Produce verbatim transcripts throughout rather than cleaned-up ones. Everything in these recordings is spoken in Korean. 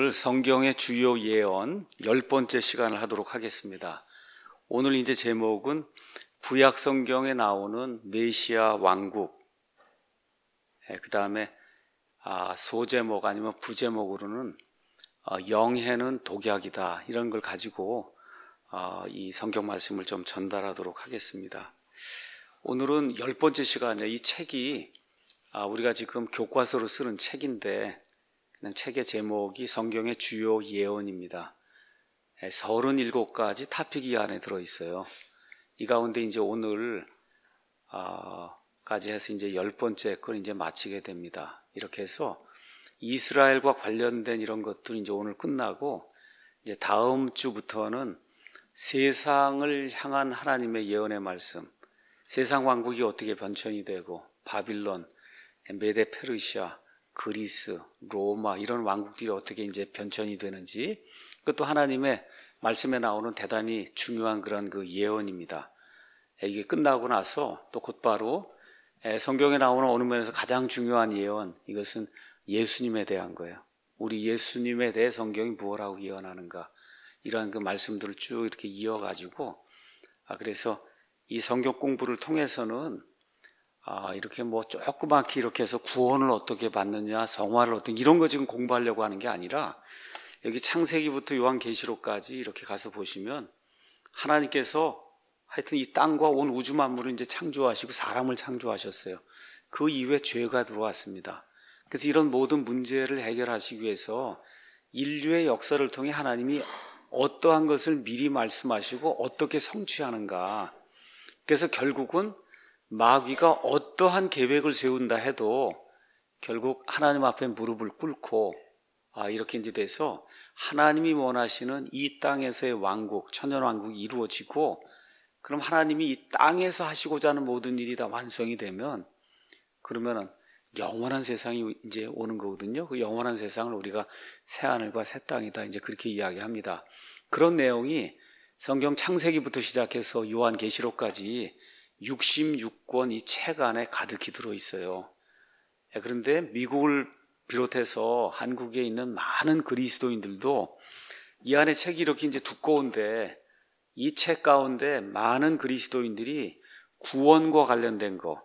오늘 성경의 주요 예언 열 번째 시간을 하도록 하겠습니다. 오늘 이제 제목은 구약 성경에 나오는 메시아 왕국, 그 다음에 소제목 아니면 부제목으로는 영해는 독약이다, 이런 걸 가지고 이 성경 말씀을 좀 전달하도록 하겠습니다. 오늘은 열 번째 시간에 이 책이 우리가 지금 교과서로 쓰는 책인데, 그냥 책의 제목이 성경의 주요 예언입니다. 서른일곱 가지 토픽이 안에 들어있어요. 이 가운데 이제 오늘 어, 까지 해서 이제 열 번째 걸 이제 마치게 됩니다. 이렇게 해서 이스라엘과 관련된 이런 것들 이제 오늘 끝나고, 이제 다음 주부터는 세상을 향한 하나님의 예언의 말씀, 세상 왕국이 어떻게 변천이 되고, 바빌론, 메데 페르시아, 그리스, 로마, 이런 왕국들이 어떻게 이제 변천이 되는지, 그것도 하나님의 말씀에 나오는 대단히 중요한 그런 그 예언입니다. 이게 끝나고 나서 또 곧바로 성경에 나오는 어느 면에서 가장 중요한 예언, 이것은 예수님에 대한 거예요. 우리 예수님에 대해 성경이 무엇라고 예언하는가, 이러한 그 말씀들을 쭉 이렇게 이어가지고, 아, 그래서 이 성경 공부를 통해서는 아, 이렇게 뭐 조그맣게 이렇게 해서 구원을 어떻게 받느냐, 성화를 어떻게, 이런 거 지금 공부하려고 하는 게 아니라, 여기 창세기부터 요한계시록까지 이렇게 가서 보시면 하나님께서 하여튼 이 땅과 온 우주 만물을 이제 창조하시고 사람을 창조하셨어요. 그 이후에 죄가 들어왔습니다. 그래서 이런 모든 문제를 해결하시기 위해서 인류의 역사를 통해 하나님이 어떠한 것을 미리 말씀하시고 어떻게 성취하는가. 그래서 결국은 마귀가 어떠한 계획을 세운다 해도 결국 하나님 앞에 무릎을 꿇고, 아, 이렇게 이제 돼서 하나님이 원하시는 이 땅에서의 왕국, 천년왕국이 이루어지고, 그럼 하나님이 이 땅에서 하시고자 하는 모든 일이 다 완성이 되면, 그러면은 영원한 세상이 이제 오는 거거든요. 그 영원한 세상을 우리가 새하늘과 새 땅이다, 이제 그렇게 이야기합니다. 그런 내용이 성경 창세기부터 시작해서 요한계시록까지 육십육 권 이 책 안에 가득히 들어있어요. 그런데 미국을 비롯해서 한국에 있는 많은 그리스도인들도 이 안에 책이 이렇게 이제 두꺼운데, 이 책 가운데 많은 그리스도인들이 구원과 관련된 거,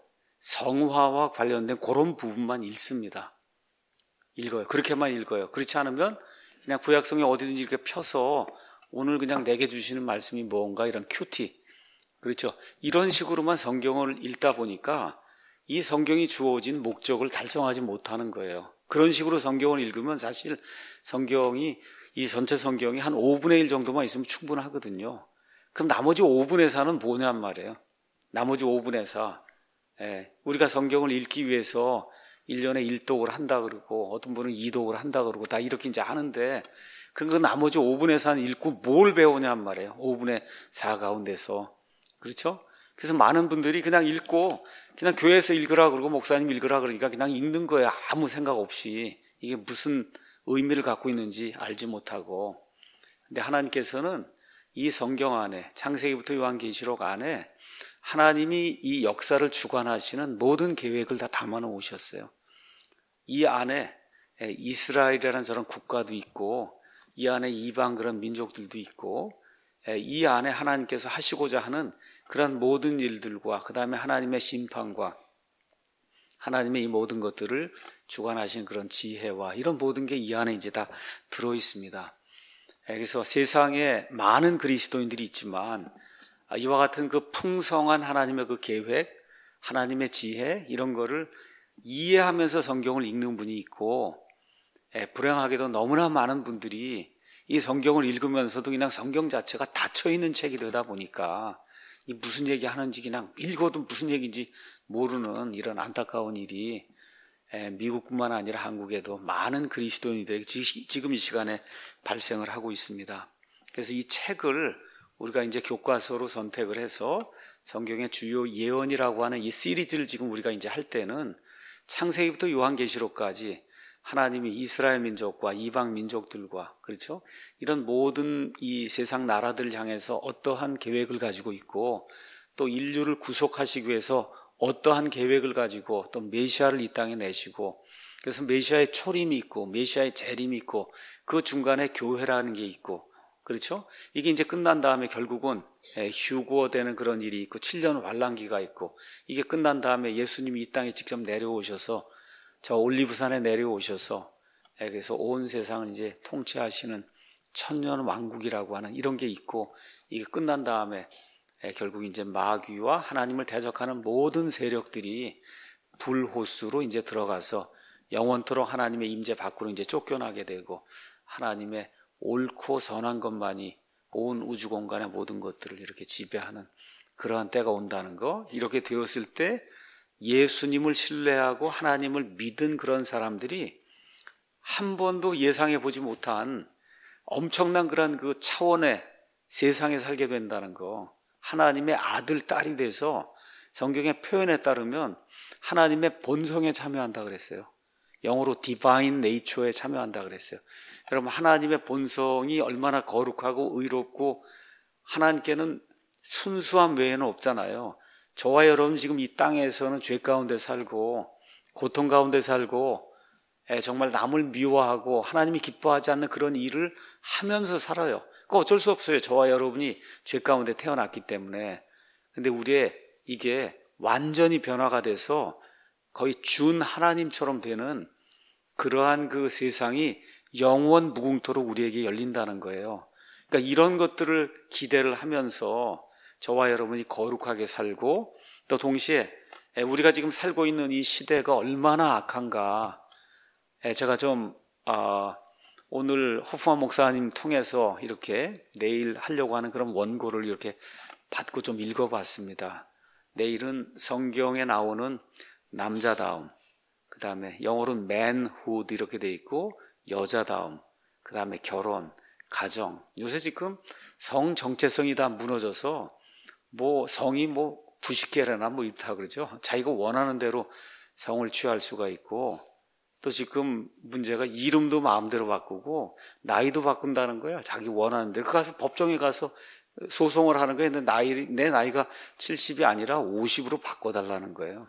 성화와 관련된 그런 부분만 읽습니다. 읽어요. 그렇게만 읽어요. 그렇지 않으면 그냥 구약성에 어디든지 이렇게 펴서 오늘 그냥 내게 주시는 말씀이 뭔가, 이런 큐티, 그렇죠. 이런 식으로만 성경을 읽다 보니까 이 성경이 주어진 목적을 달성하지 못하는 거예요. 그런 식으로 성경을 읽으면 사실 성경이, 이 전체 성경이 한 오분의 일 정도만 있으면 충분하거든요. 그럼 나머지 오분의 사는 뭐냔 말이에요. 나머지 오분의 사. 예, 우리가 성경을 읽기 위해서 일 년에 일 독을 한다 그러고, 어떤 분은 이 독을 한다 그러고, 다 이렇게 이제 하는데, 그 나머지 오분의 사는 읽고 뭘 배우냔 말이에요. 오분의 사 가운데서. 그렇죠? 그래서 많은 분들이 그냥 읽고, 그냥 교회에서 읽으라 그러고 목사님 읽으라 그러니까 그냥 읽는 거예요. 아무 생각 없이. 이게 무슨 의미를 갖고 있는지 알지 못하고. 근데 하나님께서는 이 성경 안에, 창세기부터 요한계시록 안에 하나님이 이 역사를 주관하시는 모든 계획을 다 담아 놓으셨어요. 이 안에 이스라엘이라는 저런 국가도 있고, 이 안에 이방 그런 민족들도 있고, 이 안에 하나님께서 하시고자 하는 그런 모든 일들과, 그 다음에 하나님의 심판과 하나님의 이 모든 것들을 주관하신 그런 지혜와 이런 모든 게 이 안에 이제 다 들어 있습니다. 그래서 세상에 많은 그리스도인들이 있지만 이와 같은 그 풍성한 하나님의 그 계획, 하나님의 지혜, 이런 거를 이해하면서 성경을 읽는 분이 있고, 불행하게도 너무나 많은 분들이 이 성경을 읽으면서도 그냥 성경 자체가 닫혀있는 책이 되다 보니까 이 무슨 얘기 하는지 그냥 읽어도 무슨 얘기인지 모르는 이런 안타까운 일이 미국뿐만 아니라 한국에도 많은 그리스도인들에게 지금 이 시간에 발생을 하고 있습니다. 그래서 이 책을 우리가 이제 교과서로 선택을 해서 성경의 주요 예언이라고 하는 이 시리즈를 지금 우리가 이제 할 때는 창세기부터 요한계시록까지 하나님이 이스라엘 민족과 이방 민족들과, 그렇죠? 이런 모든 이 세상 나라들을 향해서 어떠한 계획을 가지고 있고, 또 인류를 구속하시기 위해서 어떠한 계획을 가지고 또 메시아를 이 땅에 내시고, 그래서 메시아의 초림이 있고 메시아의 재림이 있고 그 중간에 교회라는 게 있고, 그렇죠? 이게 이제 끝난 다음에 결국은 휴거되는 그런 일이 있고 칠 년 환란기가 있고, 이게 끝난 다음에 예수님이 이 땅에 직접 내려오셔서 저 올리브산에 내려오셔서 그래서 온 세상을 이제 통치하시는 천년 왕국이라고 하는 이런 게 있고, 이게 끝난 다음에 결국 이제 마귀와 하나님을 대적하는 모든 세력들이 불호수로 이제 들어가서 영원토록 하나님의 임재 밖으로 이제 쫓겨나게 되고, 하나님의 옳고 선한 것만이 온 우주 공간의 모든 것들을 이렇게 지배하는 그러한 때가 온다는 거. 이렇게 되었을 때 예수님을 신뢰하고 하나님을 믿은 그런 사람들이 한 번도 예상해 보지 못한 엄청난 그런 그 차원의 세상에 살게 된다는 거. 하나님의 아들, 딸이 돼서 성경의 표현에 따르면 하나님의 본성에 참여한다 그랬어요. 영어로 divine nature에 참여한다 그랬어요. 여러분, 하나님의 본성이 얼마나 거룩하고 의롭고 하나님께는 순수함 외에는 없잖아요. 저와 여러분 지금 이 땅에서는 죄 가운데 살고 고통 가운데 살고 정말 남을 미워하고 하나님이 기뻐하지 않는 그런 일을 하면서 살아요. 그거 어쩔 수 없어요. 저와 여러분이 죄 가운데 태어났기 때문에. 근데 우리의 이게 완전히 변화가 돼서 거의 준 하나님처럼 되는 그러한 그 세상이 영원 무궁토록 우리에게 열린다는 거예요. 그러니까 이런 것들을 기대를 하면서 저와 여러분이 거룩하게 살고, 또 동시에 우리가 지금 살고 있는 이 시대가 얼마나 악한가. 제가 좀 어, 오늘 호프만 목사님 통해서 이렇게 내일 하려고 하는 그런 원고를 이렇게 받고 좀 읽어봤습니다. 내일은 성경에 나오는 남자다움, 그 다음에 영어로는 manhood 이렇게 돼 있고, 여자다움, 그 다음에 결혼, 가정. 요새 지금 성 정체성이 다 무너져서 뭐 성이 뭐 구십 개래나 뭐 있다 그러죠. 자기가 원하는 대로 성을 취할 수가 있고, 또 지금 문제가 이름도 마음대로 바꾸고 나이도 바꾼다는 거야. 자기 원하는 대로. 그 가서 법정에 가서 소송을 하는 거예요. 근데 나이, 내 나이가 칠십이 아니라 오십으로 바꿔달라는 거예요.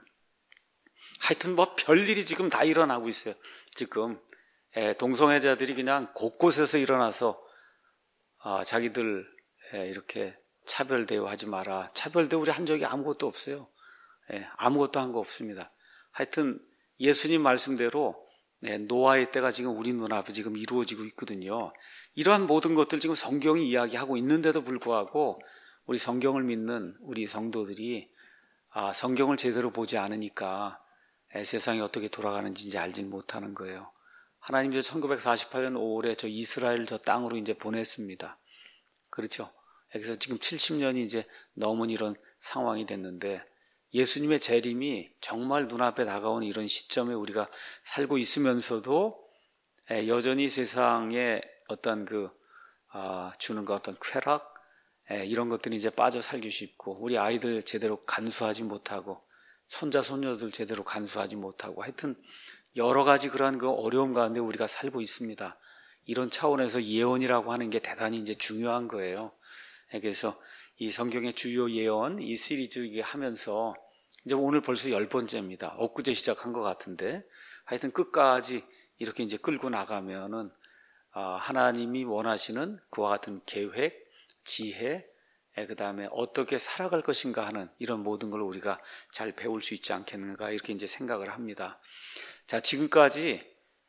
하여튼 뭐 별일이 지금 다 일어나고 있어요. 지금 동성애자들이 그냥 곳곳에서 일어나서 아, 자기들 이렇게 차별 대우하지 마라. 차별 대우를 한 적이 아무것도 없어요. 아무것도 한 거 없습니다. 하여튼 예수님 말씀대로 노아의 때가 지금 우리 눈앞에 지금 이루어지고 있거든요. 이러한 모든 것들 지금 성경이 이야기하고 있는데도 불구하고 우리 성경을 믿는 우리 성도들이 아, 성경을 제대로 보지 않으니까 세상이 어떻게 돌아가는지 이제 알지 못하는 거예요. 하나님 저 천구백사십팔 년 오월에 저 이스라엘 저 땅으로 이제 보냈습니다. 그렇죠. 그래서 지금 칠십 년이 이제 넘은 이런 상황이 됐는데, 예수님의 재림이 정말 눈앞에 다가오는 이런 시점에 우리가 살고 있으면서도 여전히 세상에 어떤 그 어, 주는 그 어떤 쾌락 이런 것들이 이제 빠져 살기 쉽고, 우리 아이들 제대로 간수하지 못하고 손자 손녀들 제대로 간수하지 못하고, 하여튼 여러 가지 그러한 그 어려움 가운데 우리가 살고 있습니다. 이런 차원에서 예언이라고 하는 게 대단히 이제 중요한 거예요. 그래서 이 성경의 주요 예언 이 시리즈 이게 하면서 이제 오늘 벌써 열 번째입니다. 엊그제 시작한 것 같은데, 하여튼 끝까지 이렇게 이제 끌고 나가면은 하나님이 원하시는 그와 같은 계획, 지혜, 그 다음에 어떻게 살아갈 것인가 하는 이런 모든 걸 우리가 잘 배울 수 있지 않겠는가, 이렇게 이제 생각을 합니다. 자, 지금까지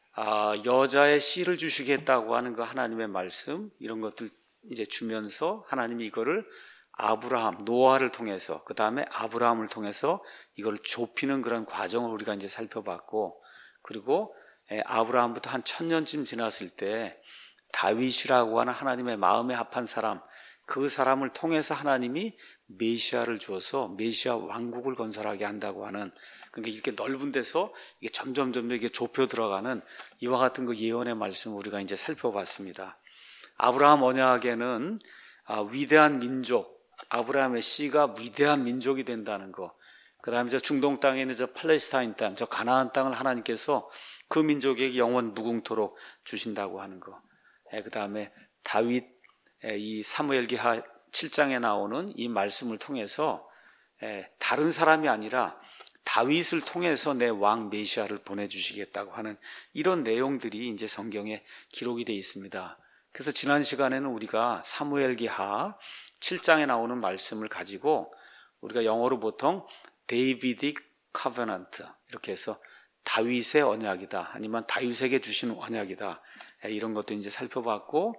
여자의 씨를 주시겠다고 하는 그 하나님의 말씀, 이런 것들 이제 주면서 하나님이 이거를 아브라함, 노아를 통해서, 그 다음에 아브라함을 통해서 이걸 좁히는 그런 과정을 우리가 이제 살펴봤고, 그리고 아브라함부터 한 천년쯤 지났을 때 다윗이라고 하는 하나님의 마음에 합한 사람, 그 사람을 통해서 하나님이 메시아를 주어서 메시아 왕국을 건설하게 한다고 하는, 그러니까 이렇게 넓은 데서 이게 점점 점점 이게 좁혀 들어가는 이와 같은 그 예언의 말씀을 우리가 이제 살펴봤습니다. 아브라함 언약에는 위대한 민족, 아브라함의 씨가 위대한 민족이 된다는 거, 그 다음에 저 중동 땅에 있는 저 팔레스타인 땅, 저 가나안 땅을 하나님께서 그 민족에게 영원 무궁토록 주신다고 하는 거, 그 다음에 다윗 이 사무엘기하 칠 장에 나오는 이 말씀을 통해서 다른 사람이 아니라 다윗을 통해서 내 왕 메시아를 보내주시겠다고 하는 이런 내용들이 이제 성경에 기록이 되어 있습니다. 그래서 지난 시간에는 우리가 사무엘기하 칠 장에 나오는 말씀을 가지고 우리가 영어로 보통 데이비딕 커버넌트 이렇게 해서 다윗의 언약이다, 아니면 다윗에게 주신 언약이다, 이런 것도 이제 살펴봤고,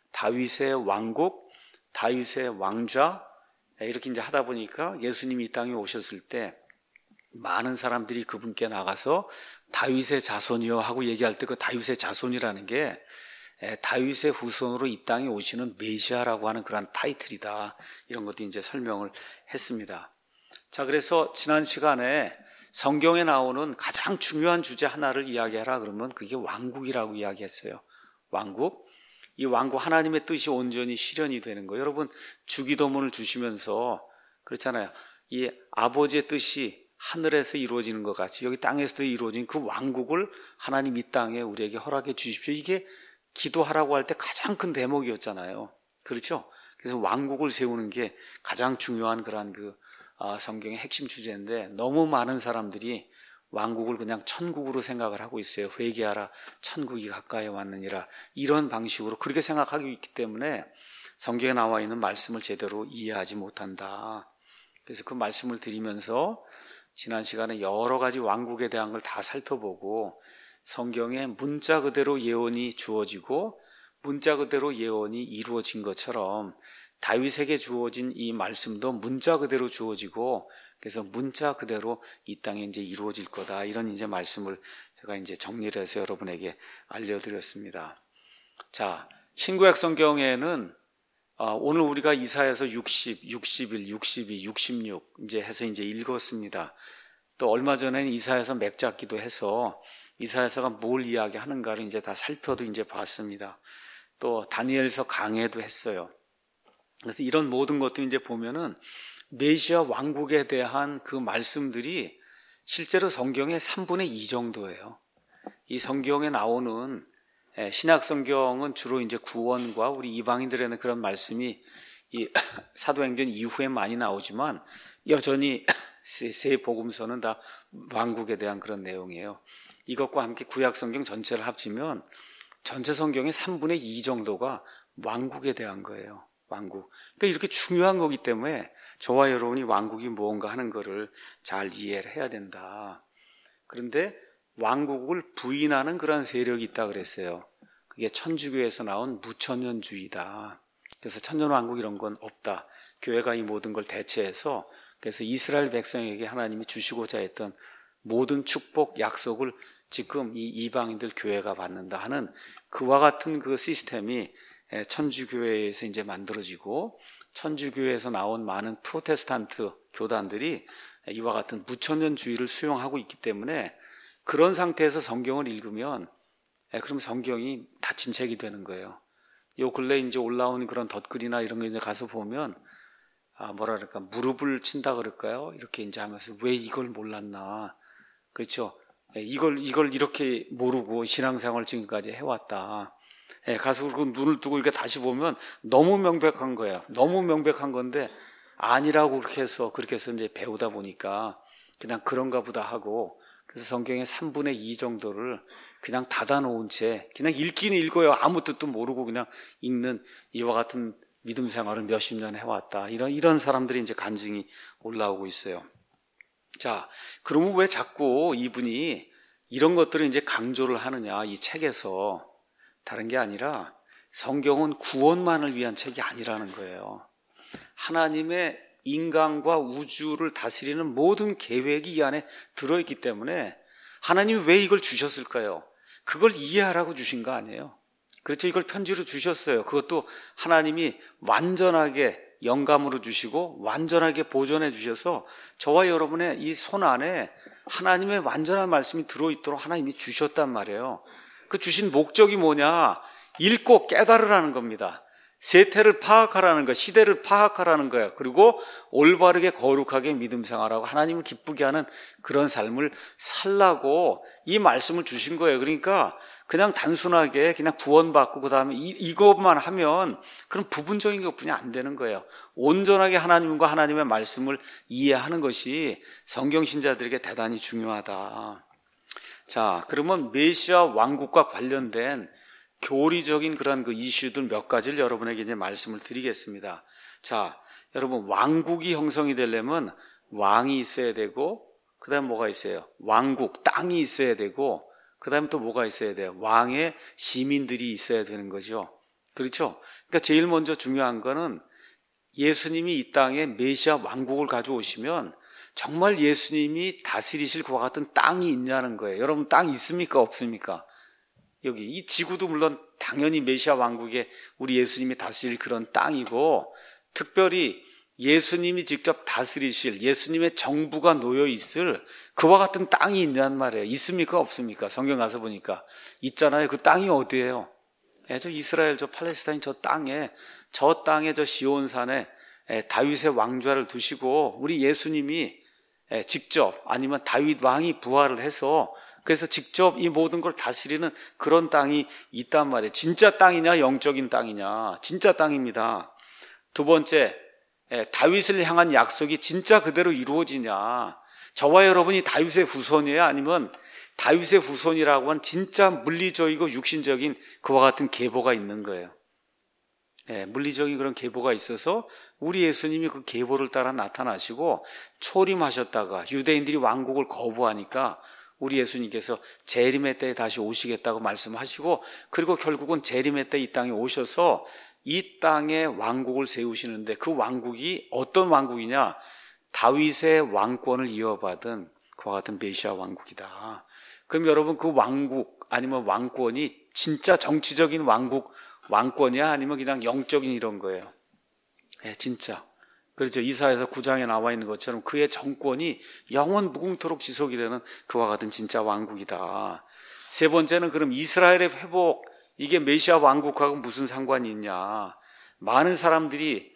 다윗의 왕국, 다윗의 왕좌, 이렇게 이제 하다 보니까 예수님이 이 땅에 오셨을 때 많은 사람들이 그분께 나가서 다윗의 자손이요 하고 얘기할 때 그 다윗의 자손이라는 게 다윗의 후손으로 이 땅에 오시는 메시아라고 하는 그런 타이틀이다, 이런 것도 이제 설명을 했습니다. 자, 그래서 지난 시간에 성경에 나오는 가장 중요한 주제 하나를 이야기하라 그러면 그게 왕국이라고 이야기했어요. 왕국. 이 왕국, 하나님의 뜻이 온전히 실현이 되는 거예요. 여러분, 주기도문을 주시면서 그렇잖아요. 이 아버지의 뜻이 하늘에서 이루어지는 것 같이 여기 땅에서도 이루어진 그 왕국을 하나님 이 땅에 우리에게 허락해 주십시오. 이게 기도하라고 할 때 가장 큰 대목이었잖아요. 그렇죠? 그래서 왕국을 세우는 게 가장 중요한 그런 그 성경의 핵심 주제인데, 너무 많은 사람들이 왕국을 그냥 천국으로 생각을 하고 있어요. 회개하라, 천국이 가까이 왔느니라, 이런 방식으로 그렇게 생각하고 있기 때문에 성경에 나와 있는 말씀을 제대로 이해하지 못한다. 그래서 그 말씀을 드리면서 지난 시간에 여러 가지 왕국에 대한 걸 다 살펴보고, 성경에 문자 그대로 예언이 주어지고 문자 그대로 예언이 이루어진 것처럼 다윗에게 주어진 이 말씀도 문자 그대로 주어지고, 그래서 문자 그대로 이 땅에 이제 이루어질 거다, 이런 이제 말씀을 제가 이제 정리를 해서 여러분에게 알려드렸습니다. 자, 신구약 성경에는 오늘 우리가 이사야서 육십, 육십일, 육십이, 육십육 이제 해서 이제 읽었습니다. 또 얼마 전에는 이사야서 맥잡기도 해서 이사야서가 뭘 이야기하는가를 이제 다 살펴도 이제 봤습니다. 또 다니엘서 강해도 했어요. 그래서 이런 모든 것들 이제 보면은 메시아 왕국에 대한 그 말씀들이 실제로 성경의 삼분의 이 정도예요. 이 성경에 나오는 신약 성경은 주로 이제 구원과 우리 이방인들에는 그런 말씀이 이 사도행전 이후에 많이 나오지만 여전히 세 복음서는 다 왕국에 대한 그런 내용이에요. 이것과 함께 구약 성경 전체를 합치면 전체 성경의 삼분의 이 정도가 왕국에 대한 거예요. 왕국. 그러니까 이렇게 중요한 거기 때문에 저와 여러분이 왕국이 무언가 하는 거를 잘 이해를 해야 된다. 그런데 왕국을 부인하는 그런 세력이 있다 그랬어요. 그게 천주교에서 나온 무천년주의다. 그래서 천년왕국 이런 건 없다. 교회가 이 모든 걸 대체해서, 그래서 이스라엘 백성에게 하나님이 주시고자 했던 모든 축복, 약속을 지금 이 이방인들 교회가 받는다 하는 그와 같은 그 시스템이 천주교회에서 이제 만들어지고, 천주교회에서 나온 많은 프로테스탄트 교단들이 이와 같은 무천년주의를 수용하고 있기 때문에 그런 상태에서 성경을 읽으면 그럼 성경이 닫힌 책이 되는 거예요. 요 근래 이제 올라오는 그런 덧글이나 이런 거 이제 가서 보면 아 뭐라 그럴까, 무릎을 친다 그럴까요? 이렇게 이제 하면서 왜 이걸 몰랐나, 그렇죠? 이걸 이걸 이렇게 모르고 신앙생활 지금까지 해왔다. 예, 가서 그 눈을 뜨고 이렇게 다시 보면 너무 명백한 거예요. 너무 명백한 건데 아니라고 그렇게 해서 그렇게 해서 이제 배우다 보니까 그냥 그런가 보다 하고, 그래서 성경의 삼분의 이 정도를 그냥 닫아놓은 채 그냥 읽기는 읽어요. 아무 뜻도 모르고 그냥 읽는 이와 같은 믿음 생활을 몇십 년 해왔다. 이런 이런 사람들이 이제 간증이 올라오고 있어요. 자, 그러면 왜 자꾸 이분이 이런 것들을 이제 강조를 하느냐, 이 책에서. 다른 게 아니라 성경은 구원만을 위한 책이 아니라는 거예요. 하나님의 인간과 우주를 다스리는 모든 계획이 이 안에 들어있기 때문에 하나님이 왜 이걸 주셨을까요? 그걸 이해하라고 주신 거 아니에요. 그렇죠. 이걸 편지로 주셨어요. 그것도 하나님이 완전하게 영감으로 주시고 완전하게 보존해 주셔서 저와 여러분의 이 손 안에 하나님의 완전한 말씀이 들어있도록 하나님이 주셨단 말이에요. 그 주신 목적이 뭐냐? 읽고 깨달으라는 겁니다. 세태를 파악하라는 거, 시대를 파악하라는 거예요. 그리고 올바르게 거룩하게 믿음 생활하고 하나님을 기쁘게 하는 그런 삶을 살라고 이 말씀을 주신 거예요. 그러니까 그냥 단순하게 그냥 구원받고 그 다음에 이것만 하면 그런 부분적인 것뿐이 안 되는 거예요. 온전하게 하나님과 하나님의 말씀을 이해하는 것이 성경 신자들에게 대단히 중요하다. 자, 그러면 메시아 왕국과 관련된 교리적인 그런 그 이슈들 몇 가지를 여러분에게 이제 말씀을 드리겠습니다. 자, 여러분, 왕국이 형성이 되려면 왕이 있어야 되고, 그 다음에 뭐가 있어요? 왕국, 땅이 있어야 되고, 그 다음에 또 뭐가 있어야 돼요? 왕의 시민들이 있어야 되는 거죠. 그렇죠? 그러니까 제일 먼저 중요한 거는 예수님이 이 땅에 메시아 왕국을 가져오시면 정말 예수님이 다스리실 그와 같은 땅이 있냐는 거예요. 여러분, 땅 있습니까? 없습니까? 여기 이 지구도 물론 당연히 메시아 왕국에 우리 예수님이 다스릴 그런 땅이고, 특별히 예수님이 직접 다스리실 예수님의 정부가 놓여 있을 그와 같은 땅이 있냔 말이에요. 있습니까? 없습니까? 성경 가서 보니까 있잖아요. 그 땅이 어디예요? 예, 저 이스라엘, 저 팔레스타인 저 땅에, 저 땅에 저 시온산에 예, 다윗의 왕좌를 두시고 우리 예수님이 예, 직접 아니면 다윗 왕이 부활을 해서 그래서 직접 이 모든 걸 다스리는 그런 땅이 있단 말이에요. 진짜 땅이냐 영적인 땅이냐? 진짜 땅입니다. 두 번째, 예, 다윗을 향한 약속이 진짜 그대로 이루어지냐? 저와 여러분이 다윗의 후손이에요? 아니면 다윗의 후손이라고 한 진짜 물리적이고 육신적인 그와 같은 계보가 있는 거예요. 예, 물리적인 그런 계보가 있어서 우리 예수님이 그 계보를 따라 나타나시고 초림하셨다가 유대인들이 왕국을 거부하니까 우리 예수님께서 재림의 때에 다시 오시겠다고 말씀하시고, 그리고 결국은 재림의 때 이 땅에 오셔서 이 땅에 왕국을 세우시는데 그 왕국이 어떤 왕국이냐? 다윗의 왕권을 이어받은 그와 같은 메시아 왕국이다. 그럼 여러분, 그 왕국 아니면 왕권이 진짜 정치적인 왕국 왕권이야? 아니면 그냥 영적인 이런 거예요? 예, 진짜. 그렇죠. 이사야서 구 장에 나와 있는 것처럼 그의 정권이 영원 무궁토록 지속이 되는 그와 같은 진짜 왕국이다. 세 번째는 그럼 이스라엘의 회복, 이게 메시아 왕국하고 무슨 상관이 있냐? 많은 사람들이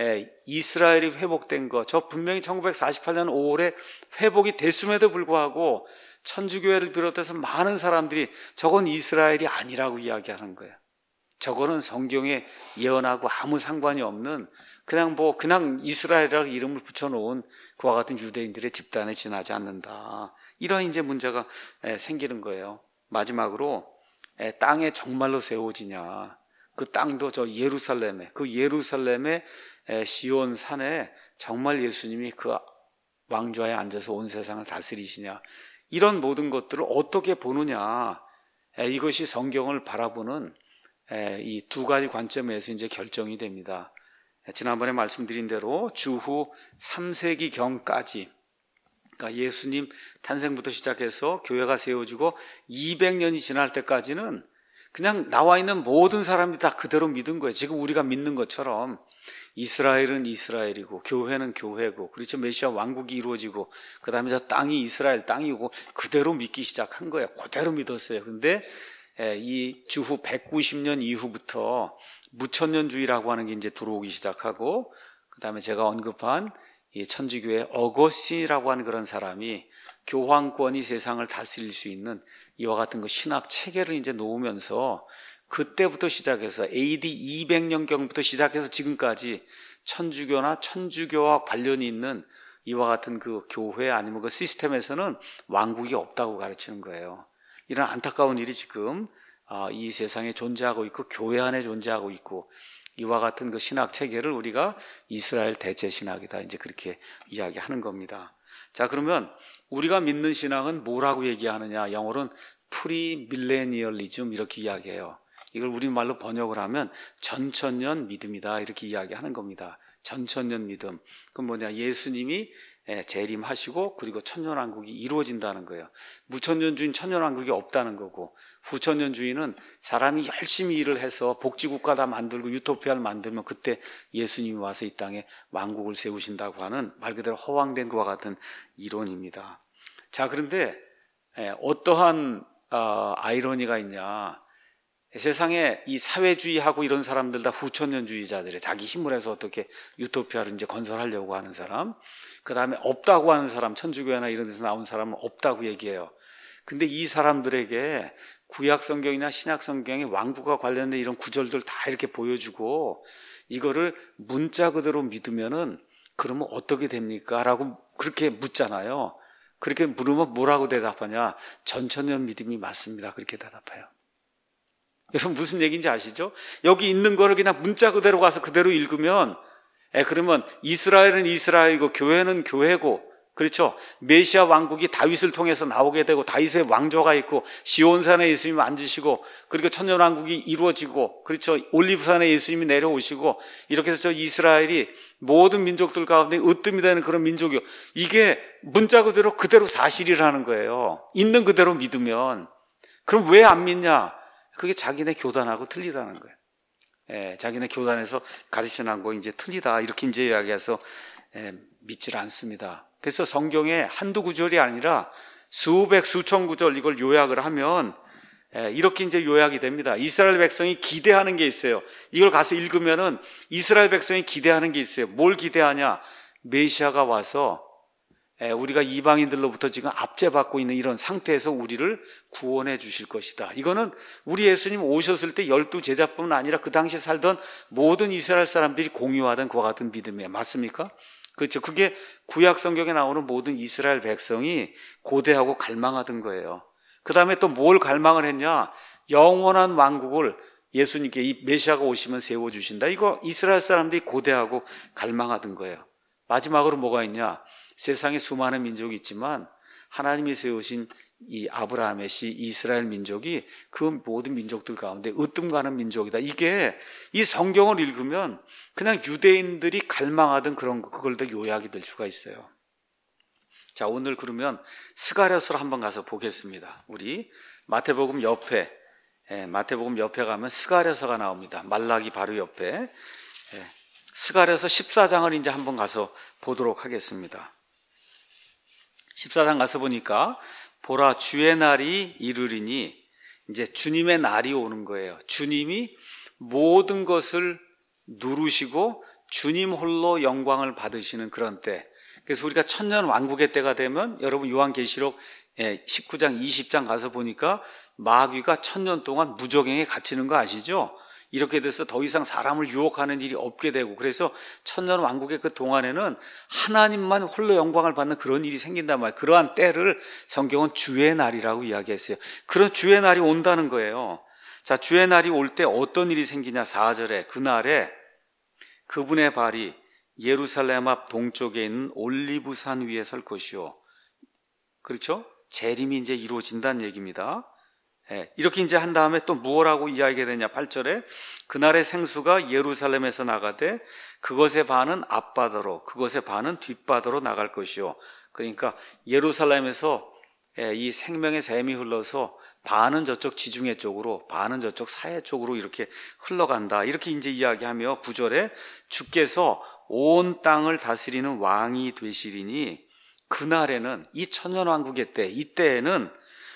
이스라엘이 회복된 거, 저 분명히 천구백사십팔 년 오월에 회복이 됐음에도 불구하고 천주교회를 비롯해서 많은 사람들이 저건 이스라엘이 아니라고 이야기하는 거예요. 저거는 성경에 예언하고 아무 상관이 없는 그냥 뭐 그냥 이스라엘이라고 이름을 붙여놓은 그와 같은 유대인들의 집단에 지나지 않는다. 이런 이제 문제가 생기는 거예요. 마지막으로 땅에 정말로 세워지냐? 그 땅도 저 예루살렘에, 그 예루살렘의 시온 산에 정말 예수님이 그 왕좌에 앉아서 온 세상을 다스리시냐? 이런 모든 것들을 어떻게 보느냐? 이것이 성경을 바라보는 이 두 가지 관점에서 이제 결정이 됩니다. 지난번에 말씀드린 대로 주후 삼 세기경까지, 그러니까 예수님 탄생부터 시작해서 교회가 세워지고 이백 년이 지날 때까지는 그냥 나와 있는 모든 사람이 다 그대로 믿은 거예요. 지금 우리가 믿는 것처럼 이스라엘은 이스라엘이고 교회는 교회고, 그렇죠. 메시아 왕국이 이루어지고 그 다음에 저 땅이 이스라엘 땅이고 그대로 믿기 시작한 거예요. 그대로 믿었어요. 근데 이 주후 백구십 년 이후부터 무천년주의라고 하는 게 이제 들어오기 시작하고, 그 다음에 제가 언급한 이 천주교의 어거스틴이라고 하는 그런 사람이 교황권이 세상을 다스릴 수 있는 이와 같은 그 신학 체계를 이제 놓으면서 그때부터 시작해서 에이디 이백 년경부터 시작해서 지금까지 천주교나 천주교와 관련이 있는 이와 같은 그 교회 아니면 그 시스템에서는 왕국이 없다고 가르치는 거예요. 이런 안타까운 일이 지금 이 세상에 존재하고 있고 교회 안에 존재하고 있고, 이와 같은 그 신학 체계를 우리가 이스라엘 대체 신학이다 이제 그렇게 이야기하는 겁니다. 자, 그러면 우리가 믿는 신앙은 뭐라고 얘기하느냐? 영어로는 프리밀레니얼리즘 이렇게 이야기해요. 이걸 우리말로 번역을 하면 전천년 믿음이다 이렇게 이야기하는 겁니다. 전천년 믿음. 그건 뭐냐? 예수님이 재림하시고 그리고 천년왕국이 이루어진다는 거예요. 무천년주의는 천년왕국이 없다는 거고, 후천년주의는 사람이 열심히 일을 해서 복지국가 다 만들고 유토피아를 만들면 그때 예수님이 와서 이 땅에 왕국을 세우신다고 하는 말 그대로 허황된 그와 같은 이론입니다. 자, 그런데 어떠한 아이러니가 있냐? 세상에 이 사회주의하고 이런 사람들 다 후천년주의자들이에요. 자기 힘을 해서 어떻게 유토피아를 이제 건설하려고 하는 사람, 그 다음에 없다고 하는 사람, 천주교회나 이런 데서 나온 사람은 없다고 얘기해요. 근데 이 사람들에게 구약 성경이나 신약 성경에 왕국과 관련된 이런 구절들 다 이렇게 보여주고 이거를 문자 그대로 믿으면은 그러면 어떻게 됩니까? 라고 그렇게 묻잖아요. 그렇게 물으면 뭐라고 대답하냐? 전천년 믿음이 맞습니다. 그렇게 대답해요. 여러분 무슨 얘기인지 아시죠? 여기 있는 거를 그냥 문자 그대로 가서 그대로 읽으면 에, 그러면 이스라엘은 이스라엘이고 교회는 교회고 그렇죠? 메시아 왕국이 다윗을 통해서 나오게 되고 다윗의 왕조가 있고 시온산에 예수님이 앉으시고 그리고 천년왕국이 이루어지고 그렇죠? 올리브산에 예수님이 내려오시고 이렇게 해서 저 이스라엘이 모든 민족들 가운데 으뜸이 되는 그런 민족이요. 이게 문자 그대로 그대로 사실이라는 거예요. 있는 그대로 믿으면. 그럼 왜 안 믿냐? 그게 자기네 교단하고 틀리다는 거예요. 예, 자기네 교단에서 가르쳐난 거 이제 틀리다 이렇게 이제 이야기해서 예, 믿질 않습니다. 그래서 성경에 한두 구절이 아니라 수백 수천 구절 이걸 요약을 하면 예, 이렇게 이제 요약이 됩니다. 이스라엘 백성이 기대하는 게 있어요. 이걸 가서 읽으면은 이스라엘 백성이 기대하는 게 있어요. 뭘 기대하냐? 메시아가 와서 우리가 이방인들로부터 지금 압제받고 있는 이런 상태에서 우리를 구원해 주실 것이다. 이거는 우리 예수님 오셨을 때 열두 제자뿐만 아니라 그 당시에 살던 모든 이스라엘 사람들이 공유하던 그와 같은 믿음이에요. 맞습니까? 그렇죠. 그게 구약 성경에 나오는 모든 이스라엘 백성이 고대하고 갈망하던 거예요. 그 다음에 또 뭘 갈망을 했냐? 영원한 왕국을 예수님께 이 메시아가 오시면 세워주신다. 이거 이스라엘 사람들이 고대하고 갈망하던 거예요. 마지막으로 뭐가 있냐? 세상에 수많은 민족이 있지만 하나님이 세우신 이 아브라함의 씨 이스라엘 민족이 그 모든 민족들 가운데 으뜸 가는 민족이다. 이게 이 성경을 읽으면 그냥 유대인들이 갈망하던 그런 그걸 더 요약이 될 수가 있어요. 자, 오늘 그러면 스가랴서로 한번 가서 보겠습니다. 우리 마태복음 옆에 예, 마태복음 옆에 가면 스가랴서가 나옵니다. 말라기 바로 옆에 예, 스가랴서 십사 장을 이제 한번 가서 보도록 하겠습니다. 십사 장 가서 보니까 보라 주의 날이 이르리니 이제 주님의 날이 오는 거예요. 주님이 모든 것을 누르시고 주님 홀로 영광을 받으시는 그런 때. 그래서 우리가 천년 왕국의 때가 되면 여러분 요한계시록 십구 장 이십 장 가서 보니까 마귀가 천년 동안 무적행에 갇히는 거 아시죠? 이렇게 돼서 더 이상 사람을 유혹하는 일이 없게 되고 그래서 천년 왕국의 그 동안에는 하나님만 홀로 영광을 받는 그런 일이 생긴단 말이에요. 그러한 때를 성경은 주의 날이라고 이야기했어요. 그런 주의 날이 온다는 거예요. 자, 주의 날이 올 때 어떤 일이 생기냐? 사 절에 그날에 그분의 발이 예루살렘 앞 동쪽에 있는 올리브산 위에 설 것이요. 그렇죠? 재림이 이제 이루어진다는 얘기입니다. 예, 이렇게 이제 한 다음에 또 무엇라고 이야기가 되냐? 팔 절에 그날의 생수가 예루살렘에서 나가되 그것의 반은 앞바다로 그것의 반은 뒷바다로 나갈 것이요. 그러니까 예루살렘에서 예, 이 생명의 샘이 흘러서 반은 저쪽 지중해 쪽으로 반은 저쪽 사해 쪽으로 이렇게 흘러간다. 이렇게 이제 이야기하며 구 절에 주께서 온 땅을 다스리는 왕이 되시리니 그날에는 이 천년왕국의 때 이때에는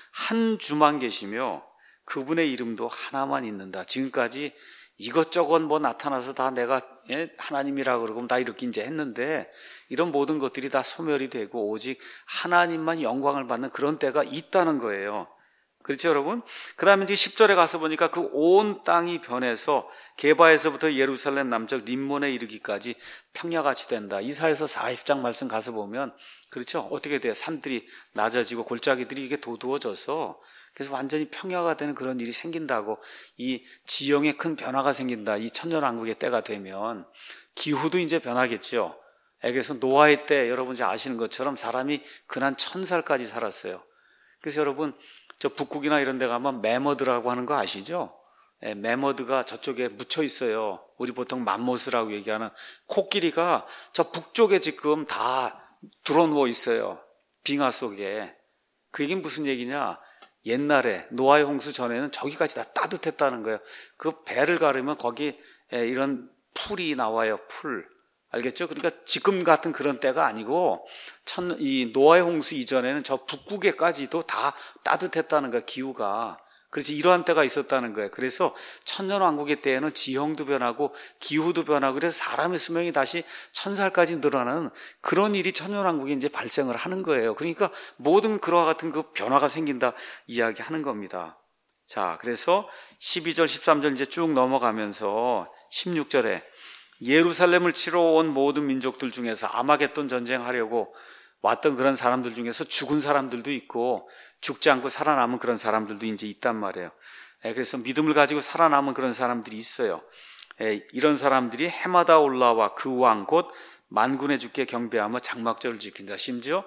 한 주만 계시며 그분의 이름도 하나만 있는다. 지금까지 이것저것 뭐 나타나서 다 내가 하나님이라 그러고 다 이렇게 이제 했는데 이런 모든 것들이 다 소멸이 되고 오직 하나님만 영광을 받는 그런 때가 있다는 거예요. 그렇죠, 여러분? 그 다음에 이제 십 절에 가서 보니까 그 온 땅이 변해서 게바에서부터 예루살렘 남쪽 림몬에 이르기까지 평야같이 된다. 이사야서 사십 장 말씀 가서 보면 그렇죠? 어떻게 돼요? 산들이 낮아지고 골짜기들이 이게 도두어져서 그래서 완전히 평야가 되는 그런 일이 생긴다고 이 지형에 큰 변화가 생긴다. 이 천년왕국의 때가 되면 기후도 이제 변하겠죠. 그래서 노아의 때 여러분 이제 아시는 것처럼 사람이 근한 천 살까지 살았어요. 그래서 여러분 저 북극이나 이런 데 가면 매머드라고 하는 거 아시죠? 예, 매머드가 저쪽에 묻혀 있어요. 우리 보통 맘모스라고 얘기하는 코끼리가 저 북쪽에 지금 다 들어누워 있어요. 빙하 속에. 그 얘기는 무슨 얘기냐? 옛날에 노아의 홍수 전에는 저기까지 다 따뜻했다는 거예요. 그 배를 가르면 거기 이런 풀이 나와요. 풀. 알겠죠? 그러니까 지금 같은 그런 때가 아니고 천, 이 노아의 홍수 이전에는 저 북극에까지도 다 따뜻했다는 거야, 기후가. 그래서 이러한 때가 있었다는 거예요. 그래서 천년왕국의 때에는 지형도 변하고 기후도 변하고 그래서 사람의 수명이 다시 천 살까지 늘어나는 그런 일이 천년왕국에 이제 발생을 하는 거예요. 그러니까 모든 그와 같은 그 변화가 생긴다 이야기하는 겁니다. 자, 그래서 십이 절, 십삼 절 이제 쭉 넘어가면서 십육 절에 예루살렘을 치러 온 모든 민족들 중에서 아마겟돈 전쟁하려고 왔던 그런 사람들 중에서 죽은 사람들도 있고 죽지 않고 살아남은 그런 사람들도 이제 있단 말이에요. 그래서 믿음을 가지고 살아남은 그런 사람들이 있어요. 이런 사람들이 해마다 올라와 그 왕 곧 만군의 주께 경배하며 장막절을 지킨다. 심지어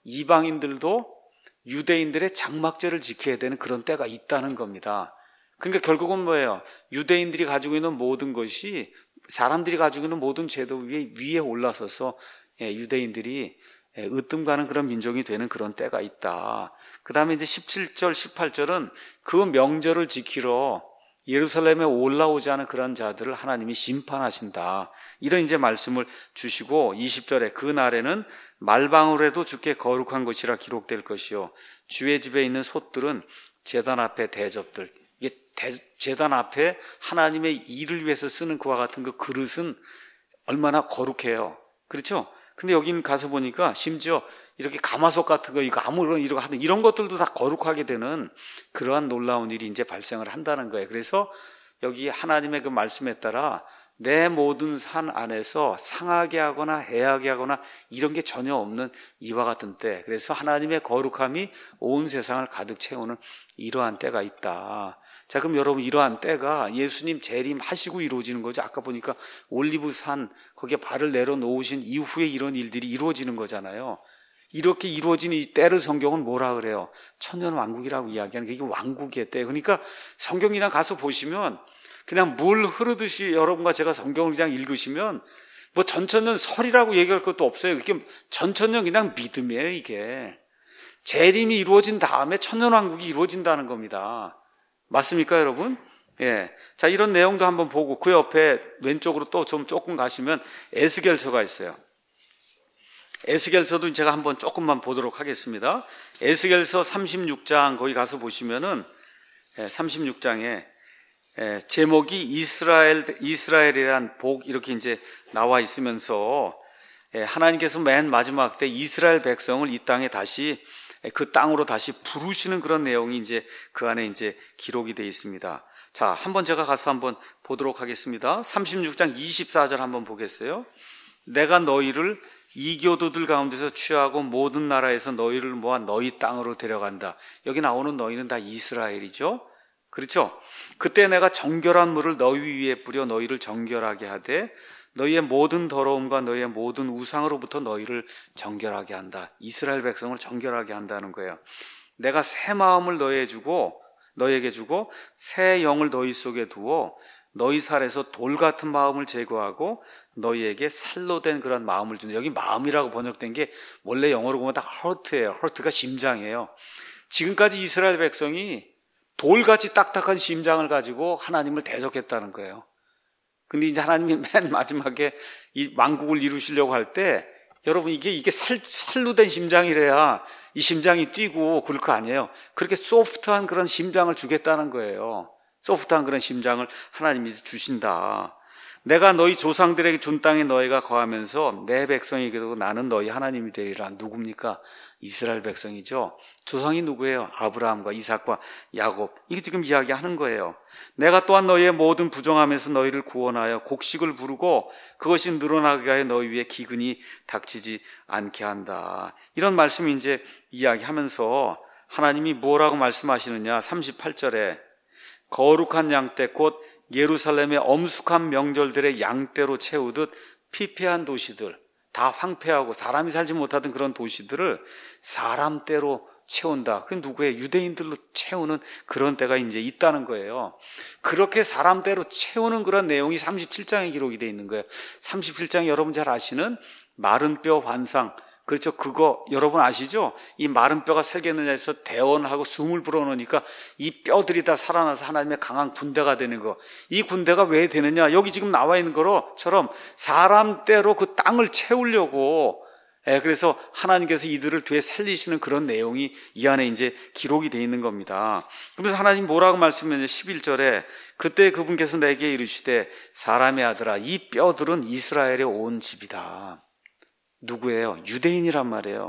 이방인들도 유대인들의 장막절을 지켜야 되는 그런 때가 있다는 겁니다. 그러니까 결국은 뭐예요? 유대인들이 가지고 있는 모든 것이 사람들이 가지고 있는 모든 제도 위에, 위에 올라서서 유대인들이 으뜸가는 그런 민족이 되는 그런 때가 있다. 그 다음에 이제 십칠 절, 십팔 절은 그 명절을 지키러 예루살렘에 올라오지 않은 그런 자들을 하나님이 심판하신다. 이런 이제 말씀을 주시고 이십 절에 그 날에는 말방울에도 주께 거룩한 것이라 기록될 것이요. 주의 집에 있는 솥들은 제단 앞에 대접들. 이게 대, 제단 앞에 하나님의 일을 위해서 쓰는 그와 같은 그 그릇은 얼마나 거룩해요. 그렇죠? 근데 여기 가서 보니까 심지어 이렇게 가마솥 같은 거, 이거 아무런 이런 하는 이런 것들도 다 거룩하게 되는 그러한 놀라운 일이 이제 발생을 한다는 거예요. 그래서 여기 하나님의 그 말씀에 따라 내 모든 산 안에서 상하게 하거나 해하게 하거나 이런 게 전혀 없는 이와 같은 때, 그래서 하나님의 거룩함이 온 세상을 가득 채우는 이러한 때가 있다. 자, 그럼 여러분, 이러한 때가 예수님 재림하시고 이루어지는 거죠. 아까 보니까 올리브산 거기에 발을 내려놓으신 이후에 이런 일들이 이루어지는 거잖아요. 이렇게 이루어진 이 때를 성경은 뭐라 그래요? 천년왕국이라고 이야기하는 게 이게 왕국의 때. 그러니까 성경이랑 가서 보시면 그냥 물 흐르듯이 여러분과 제가 성경을 그냥 읽으시면 뭐 전천년 설이라고 얘기할 것도 없어요. 이게 전천년 그냥 믿음이에요. 이게 재림이 이루어진 다음에 천년왕국이 이루어진다는 겁니다. 맞습니까, 여러분? 예. 자, 이런 내용도 한번 보고 그 옆에 왼쪽으로 또 좀 조금 가시면 에스겔서가 있어요. 에스겔서도 제가 한번 조금만 보도록 하겠습니다. 에스겔서 삼십육 장 거기 가서 보시면은 삼십육 장에 제목이 이스라엘 이스라엘이란 복 이렇게 이제 나와 있으면서 하나님께서 맨 마지막 때 이스라엘 백성을 이 땅에 다시 그 땅으로 다시 부르시는 그런 내용이 이제 그 안에 이제 기록이 되어 있습니다. 자, 한번 제가 가서 한번 보도록 하겠습니다. 삼십육 장 이십사 절 한번 보겠어요. 내가 너희를 이교도들 가운데서 취하고 모든 나라에서 너희를 모아 너희 땅으로 데려간다. 여기 나오는 너희는 다 이스라엘이죠. 그렇죠? 그때 내가 정결한 물을 너희 위에 뿌려 너희를 정결하게 하되 너희의 모든 더러움과 너희의 모든 우상으로부터 너희를 정결하게 한다. 이스라엘 백성을 정결하게 한다는 거예요. 내가 새 마음을 너희에게 주고 너희에게 주고 새 영을 너희 속에 두어 너희 살에서 돌 같은 마음을 제거하고 너희에게 살로 된 그런 마음을 준다. 여기 마음이라고 번역된 게 원래 영어로 보면 다 heart예요. heart가 심장이에요. 지금까지 이스라엘 백성이 돌같이 딱딱한 심장을 가지고 하나님을 대적했다는 거예요. 근데 이제 하나님이 맨 마지막에 이 왕국을 이루시려고 할 때 여러분 이게 이게 살, 살로 된 심장이래야 이 심장이 뛰고 그럴 거 아니에요. 그렇게 소프트한 그런 심장을 주겠다는 거예요. 소프트한 그런 심장을 하나님이 주신다. 내가 너희 조상들에게 준 땅에 너희가 거하면서 내 백성이기도 나는 너희 하나님이 되리라. 누굽니까? 이스라엘 백성이죠. 조상이 누구예요? 아브라함과 이삭과 야곱. 이게 지금 이야기하는 거예요. 내가 또한 너희의 모든 부정함에서 너희를 구원하여 곡식을 부르고 그것이 늘어나게 하여 너희 위에 기근이 닥치지 않게 한다. 이런 말씀을 이제 이야기하면서 하나님이 뭐라고 말씀하시느냐? 삼십팔 절에 거룩한 양떼 곧 예루살렘의 엄숙한 명절들의 양떼로 채우듯 피폐한 도시들, 다 황폐하고 사람이 살지 못하던 그런 도시들을 사람 떼로 채운다. 그게 누구예요? 유대인들로 채우는 그런 때가 이제 있다는 거예요. 그렇게 사람 떼로 채우는 그런 내용이 삼십칠 장에 기록이 되어 있는 거예요. 삼십칠 장 여러분 잘 아시는 마른 뼈 환상. 그렇죠. 그거 여러분 아시죠? 이 마른 뼈가 살겠느냐 해서 대원하고 숨을 불어넣으니까 이 뼈들이 다 살아나서 하나님의 강한 군대가 되는 거. 이 군대가 왜 되느냐? 여기 지금 나와 있는 거처럼 사람 떼로 그 땅을 채우려고, 예, 그래서 하나님께서 이들을 되에 살리시는 그런 내용이 이 안에 이제 기록이 되어 있는 겁니다. 그래서 하나님 뭐라고 말씀하냐면 십일 절에 그때 그분께서 내게 이르시되 사람의 아들아 이 뼈들은 이스라엘의 온 집이다. 누구예요? 유대인이란 말이에요.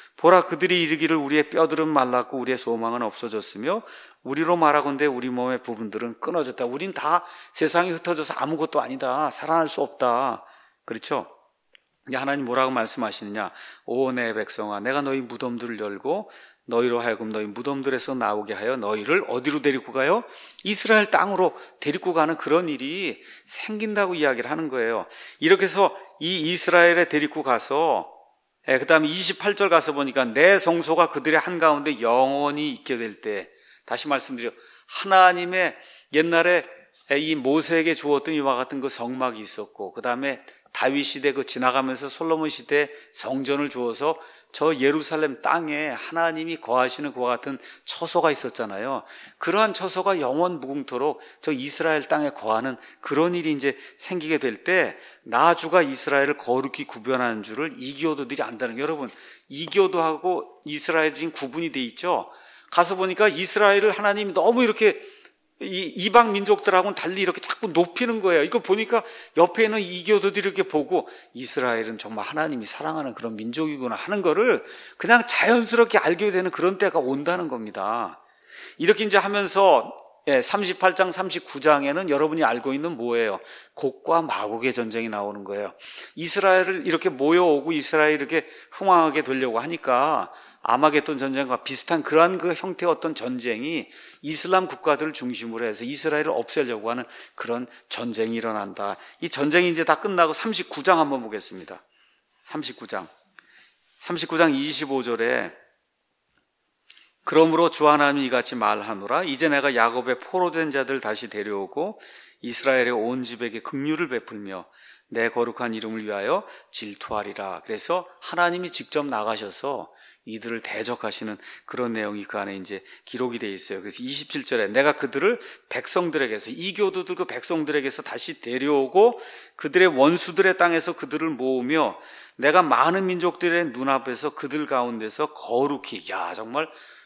보라, 그들이 이르기를 우리의 뼈들은 말랐고 우리의 소망은 없어졌으며 우리로 말하건대 우리 몸의 부분들은 끊어졌다. 우린 다 세상에 흩어져서 아무것도 아니다. 살아날 수 없다. 그렇죠? 이제 하나님 뭐라고 말씀하시느냐? 오 내 백성아, 내가 너희 무덤들을 열고 너희로 하여금 너희 무덤들에서 나오게 하여 너희를 어디로 데리고 가요? 이스라엘 땅으로 데리고 가는 그런 일이 생긴다고 이야기를 하는 거예요. 이렇게 해서 이 이스라엘에 데리고 가서 예, 그 다음에 이십팔 절 가서 보니까 내 성소가 그들의 한가운데 영원히 있게 될 때, 다시 말씀드려, 하나님의 옛날에 이 모세에게 주었던 이와 같은 그 성막이 있었고, 그 다음에 다윗 시대 그 지나가면서 솔로몬 시대 성전을 주어서 저 예루살렘 땅에 하나님이 거하시는 그와 같은 처소가 있었잖아요. 그러한 처소가 영원 무궁토록 저 이스라엘 땅에 거하는 그런 일이 이제 생기게 될 때 나주가 이스라엘을 거룩히 구별하는 줄을 이교도들이 안다는 거예요. 여러분, 이교도하고 이스라엘이 지금 구분이 돼 있죠. 가서 보니까 이스라엘을 하나님이 너무 이렇게 이 이방 민족들하고는 달리 이렇게 자꾸 높이는 거예요. 이거 보니까 옆에 있는 이교도들이 이렇게 보고 이스라엘은 정말 하나님이 사랑하는 그런 민족이구나 하는 거를 그냥 자연스럽게 알게 되는 그런 때가 온다는 겁니다. 이렇게 이제 하면서 삼십팔 장 삼십구 장에는 여러분이 알고 있는 뭐예요? 곡과 마곡의 전쟁이 나오는 거예요. 이스라엘을 이렇게 모여오고 이스라엘을 이렇게 흥왕하게 되려고 하니까 아마겟돈 전쟁과 비슷한 그러한 그 형태의 어떤 전쟁이 이슬람 국가들을 중심으로 해서 이스라엘을 없애려고 하는 그런 전쟁이 일어난다. 이 전쟁이 이제 다 끝나고 삼십구 장 한번 보겠습니다. 삼십구 장. 삼십구 장 이십오 절에 그러므로 주 하나님이 이같이 말하노라. 이제 내가 야곱의 포로된 자들 다시 데려오고 이스라엘의 온 집에게 긍휼을 베풀며 내 거룩한 이름을 위하여 질투하리라. 그래서 하나님이 직접 나가셔서 이들을 대적하시는 그런 내용이 그 안에 이제 기록이 되어 있어요. 그래서 이십칠 절에 내가 그들을 백성들에게서, 이교도들 그 백성들에게서 다시 데려오고 그들의 원수들의 땅에서 그들을 모으며 내가 많은 민족들의 눈앞에서 그들 가운데서 거룩히, 야 정말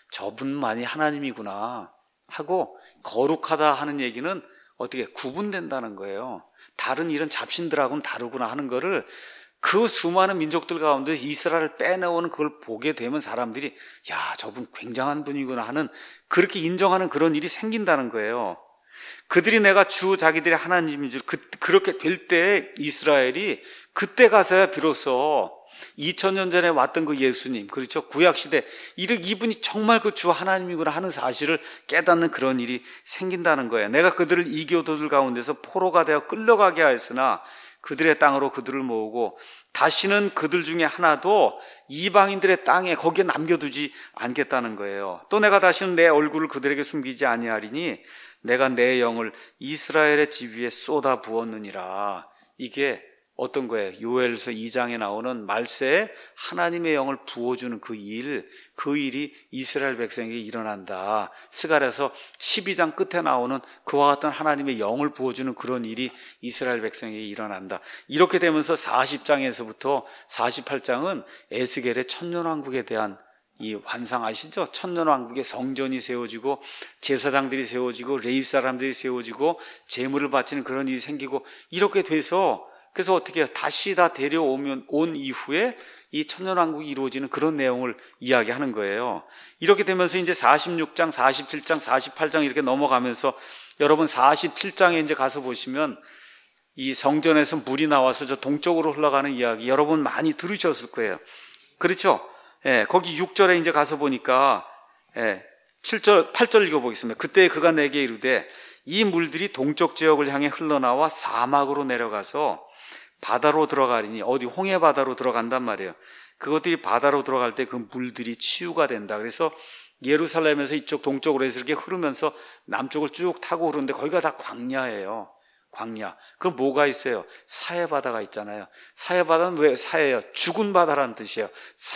저분만이 하나님이구나 하고, 거룩하다 하는 얘기는 어떻게 구분된다는 거예요. 다른 이런 잡신들하고는 다르구나 하는 거를 그 수많은 민족들 가운데 이스라엘을 빼내오는 그걸 보게 되면 사람들이 야 저분 굉장한 분이구나 하는, 그렇게 인정하는 그런 일이 생긴다는 거예요. 그들이 내가 주 자기들의 하나님인 줄 그, 그렇게 될 때 이스라엘이 그때 가서야 비로소 이천 년 전에 왔던 그 예수님, 그렇죠, 구약시대 이분이 정말 그 주 하나님이구나 하는 사실을 깨닫는 그런 일이 생긴다는 거예요. 내가 그들을 이교도들 가운데서 포로가 되어 끌려가게 하였으나 그들의 땅으로 그들을 모으고 다시는 그들 중에 하나도 이방인들의 땅에 거기에 남겨두지 않겠다는 거예요. 또 내가 다시는 내 얼굴을 그들에게 숨기지 아니하리니 내가 내 영을 이스라엘의 집 위에 쏟아 부었느니라. 이게 어떤 거예요? 요엘서 이 장에 나오는 말세에 하나님의 영을 부어주는 그 일, 그 일이 이스라엘 백성에게 일어난다. 스가랴서 십이 장 끝에 나오는 그와 같은 하나님의 영을 부어주는 그런 일이 이스라엘 백성에게 일어난다. 이렇게 되면서 사십 장에서부터 사십팔 장은 에스겔의 천년왕국에 대한 이 환상 아시죠? 천년왕국의 성전이 세워지고 제사장들이 세워지고 레위 사람들이 세워지고 제물을 바치는 그런 일이 생기고 이렇게 돼서, 그래서 어떻게 해요? 다시 다 데려오면 온 이후에 이 천년왕국이 이루어지는 그런 내용을 이야기하는 거예요. 이렇게 되면서 이제 사십육 장, 사십칠 장, 사십팔 장 이렇게 넘어가면서 여러분 사십칠 장에 이제 가서 보시면 이 성전에서 물이 나와서 저 동쪽으로 흘러가는 이야기 여러분 많이 들으셨을 거예요. 그렇죠? 예, 거기 육 절에 이제 가서 보니까 예, 칠 절, 팔 절 읽어보겠습니다. 그때 그가 내게 이르되 이 물들이 동쪽 지역을 향해 흘러나와 사막으로 내려가서 바다로 들어가리니, 어디 홍해 바다로 들어간단 말이에요. 그것들이 바다로 들어갈 때 그 물들이 치유가 된다. 그래서 예루살렘에서 이쪽 동쪽으로 해서 이렇게 흐르면서 남쪽을 쭉 타고 흐르는데 거기가 다 광야예요. 광야. 그럼 뭐가 있어요? 사해바다가 있잖아요. 사해바다는 왜 사해예요? 죽은 바다라는 뜻이에요.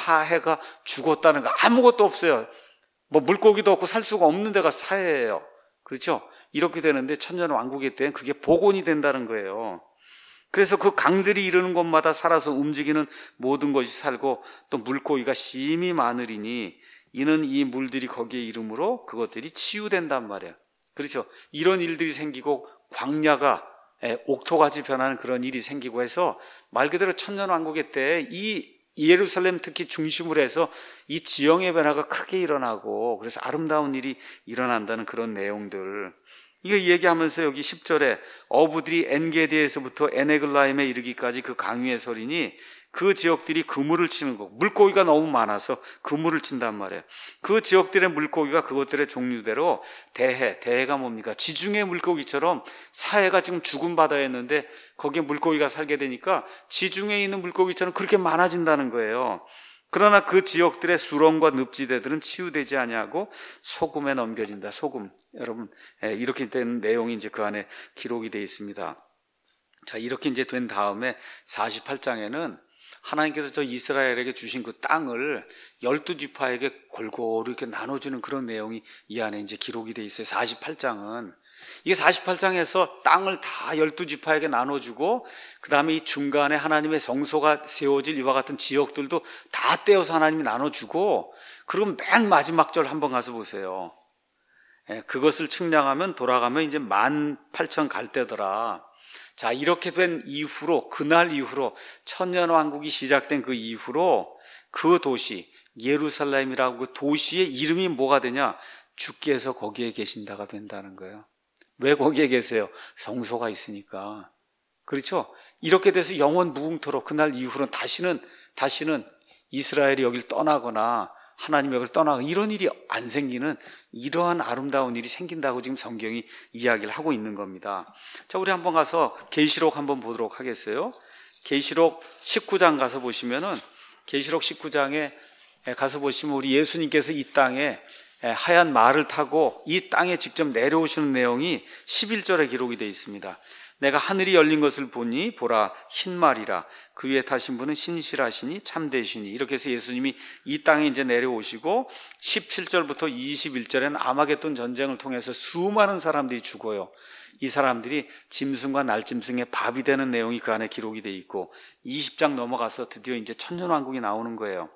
사해가 죽었다는 거 아무것도 없어요. 뭐 물고기도 없고 살 수가 없는 데가 사해예요. 그렇죠? 이렇게 되는데 천년왕국의 때는 그게 복원이 된다는 거예요. 그래서 그 강들이 이르는 곳마다 살아서 움직이는 모든 것이 살고 또 물고기가 심히 많으리니 이는 이 물들이 거기에 이름으로 그것들이 치유된단 말이에요. 그렇죠? 이런 일들이 생기고 광야가 옥토같이 변하는 그런 일이 생기고 해서 말 그대로 천년왕국의 때 이 예루살렘 특히 중심으로 해서 이 지형의 변화가 크게 일어나고 그래서 아름다운 일이 일어난다는 그런 내용들, 이거 얘기하면서 여기 십 절에 어부들이 엔게디에서부터 에네글라임에 이르기까지 그 강위의 소리니 그 지역들이 그물을 치는 거, 물고기가 너무 많아서 그물을 친단 말이에요. 그 지역들의 물고기가 그것들의 종류대로 대해, 대해가 뭡니까? 지중해 물고기처럼 사해가 지금 죽은 바다였는데 거기에 물고기가 살게 되니까 지중해에 있는 물고기처럼 그렇게 많아진다는 거예요. 그러나 그 지역들의 수렁과 늪지대들은 치유되지 아니하고 소금에 넘겨진다. 소금. 여러분, 이렇게 된 내용이 이제 그 안에 기록이 되어 있습니다. 자, 이렇게 이제 된 다음에 사십팔 장에는 하나님께서 저 이스라엘에게 주신 그 땅을 열두 지파에게 골고루 이렇게 나눠주는 그런 내용이 이 안에 이제 기록이 되어 있어요. 사십팔 장은. 이게 사십팔 장에서 땅을 다 열두 지파에게 나눠주고 그 다음에 이 중간에 하나님의 성소가 세워질 이와 같은 지역들도 다 떼어서 하나님이 나눠주고, 그리고 맨 마지막 절 한번 가서 보세요. 예, 그것을 측량하면 돌아가면 이제 만 팔천 갈대더라. 자, 이렇게 된 이후로, 그날 이후로 천년왕국이 시작된 그 이후로 그 도시 예루살렘이라고 그 도시의 이름이 뭐가 되냐? 주께서 거기에 계신다가 된다는 거예요. 왜 거기에 계세요? 성소가 있으니까. 그렇죠? 이렇게 돼서 영원 무궁토록 그날 이후로는 다시는 다시는 이스라엘이 여길 떠나거나 하나님 여길 떠나거나 이런 일이 안 생기는, 이러한 아름다운 일이 생긴다고 지금 성경이 이야기를 하고 있는 겁니다. 자, 우리 한번 가서 계시록 한번 보도록 하겠어요. 계시록 십구 장 가서 보시면은, 계시록 십구 장에 가서 보시면 우리 예수님께서 이 땅에 하얀 말을 타고 이 땅에 직접 내려오시는 내용이 십일 절에 기록이 되어 있습니다. 내가 하늘이 열린 것을 보니 보라 흰 말이라, 그 위에 타신 분은 신실하시니 참되시니. 이렇게 해서 예수님이 이 땅에 이제 내려오시고 십칠 절부터 이십일 절에는 아마겟돈 전쟁을 통해서 수많은 사람들이 죽어요. 이 사람들이 짐승과 날짐승의 밥이 되는 내용이 그 안에 기록이 되어 있고, 이십 장 넘어가서 드디어 이제 천년왕국이 나오는 거예요.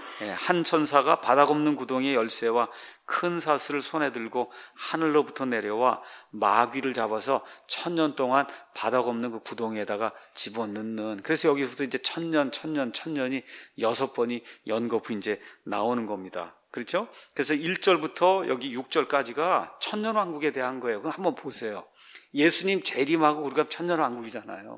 한 천사가 바닥 없는 구덩이의 열쇠와 큰 사슬을 손에 들고 하늘로부터 내려와 마귀를 잡아서 천년 동안 바닥 없는 그 구덩이에다가 집어넣는, 그래서 여기서부터 이제 천년, 천년, 천년이 여섯 번이 연거푸 이제 나오는 겁니다. 그렇죠? 그래서 일 절부터 여기 육 절까지가 천년왕국에 대한 거예요. 그럼 한번 보세요. 예수님 재림하고 우리가 천년왕국이잖아요.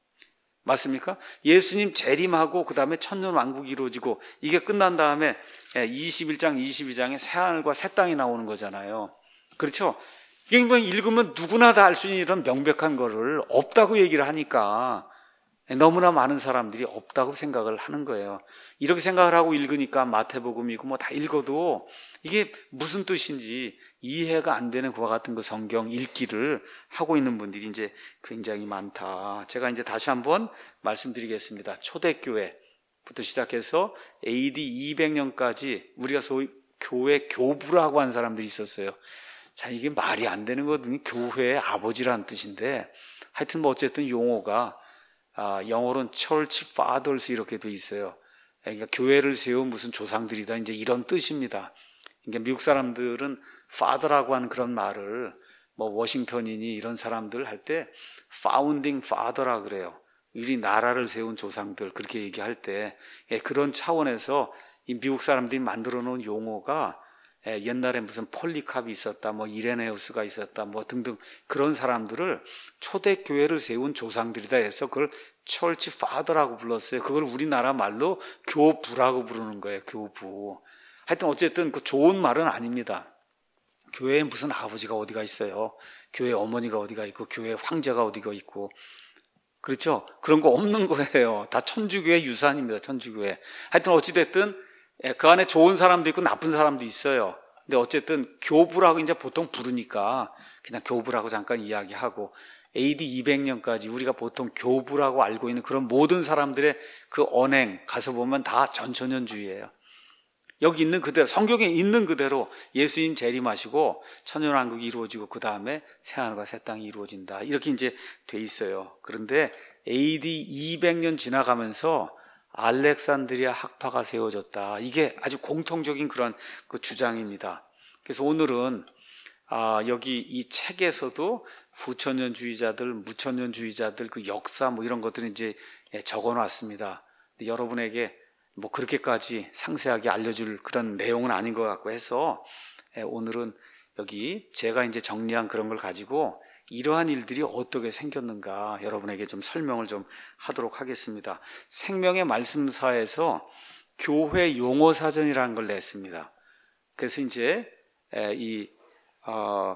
맞습니까? 예수님 재림하고 그 다음에 천년왕국이 이루어지고 이게 끝난 다음에 이십일 장, 이십이 장에 새하늘과 새 땅이 나오는 거잖아요. 그렇죠? 이게 뭐 읽으면 누구나 다 알 수 있는 이런 명백한 거를 없다고 얘기를 하니까 너무나 많은 사람들이 없다고 생각을 하는 거예요. 이렇게 생각을 하고 읽으니까 마태복음이고 뭐 다 읽어도 이게 무슨 뜻인지 이해가 안 되는 그와 같은 그 성경 읽기를 하고 있는 분들이 이제 굉장히 많다. 제가 이제 다시 한번 말씀드리겠습니다. 초대교회부터 시작해서 에이디 이백 년까지 우리가 소위 교회 교부라고 한 사람들이 있었어요. 자, 이게 말이 안 되는 거거든요. 교회의 아버지라는 뜻인데, 하여튼 뭐 어쨌든 용어가 아, 영어로는 Church Fathers 이렇게 돼 있어요. 그러니까 교회를 세운 무슨 조상들이다, 이제 이런 뜻입니다. 그러니까 미국 사람들은 father라고 하는 그런 말을 뭐 워싱턴이니 이런 사람들 할 때 founding father라 그래요. 우리 나라를 세운 조상들, 그렇게 얘기할 때 그런 차원에서 이 미국 사람들이 만들어 놓은 용어가 옛날에 무슨 폴리캅이 있었다, 뭐 이레네우스가 있었다, 뭐 등등 그런 사람들을 초대교회를 세운 조상들이다 해서 그걸 철치 파더라고 불렀어요. 그걸 우리나라 말로 교부라고 부르는 거예요. 교부. 하여튼 어쨌든 그 좋은 말은 아닙니다. 교회에 무슨 아버지가 어디가 있어요. 교회 어머니가 어디가 있고 교회 황제가 어디가 있고, 그렇죠? 그런 거 없는 거예요. 다 천주교의 유산입니다. 천주교회. 하여튼 어찌됐든 그 안에 좋은 사람도 있고 나쁜 사람도 있어요. 근데 어쨌든 교부라고 이제 보통 부르니까 그냥 교부라고 잠깐 이야기하고, 에이디 이백 년까지 우리가 보통 교부라고 알고 있는 그런 모든 사람들의 그 언행 가서 보면 다 전천년주의예요. 여기 있는 그대로, 성경에 있는 그대로 예수님 재림하시고 천년왕국이 이루어지고 그 다음에 새하늘과 새 땅이 이루어진다, 이렇게 이제 돼 있어요. 그런데 에이디 이백 년 지나가면서 알렉산드리아 학파가 세워졌다. 이게 아주 공통적인 그런 그 주장입니다. 그래서 오늘은 아, 여기 이 책에서도 후천년주의자들, 무천년주의자들 그 역사 뭐 이런 것들을 이제 적어놨습니다. 여러분에게 뭐 그렇게까지 상세하게 알려줄 그런 내용은 아닌 것 같고 해서 오늘은 여기 제가 이제 정리한 그런 걸 가지고 이러한 일들이 어떻게 생겼는가 여러분에게 좀 설명을 좀 하도록 하겠습니다. 생명의 말씀사에서 교회 용어 사전이라는 걸 냈습니다. 그래서 이제 이 어,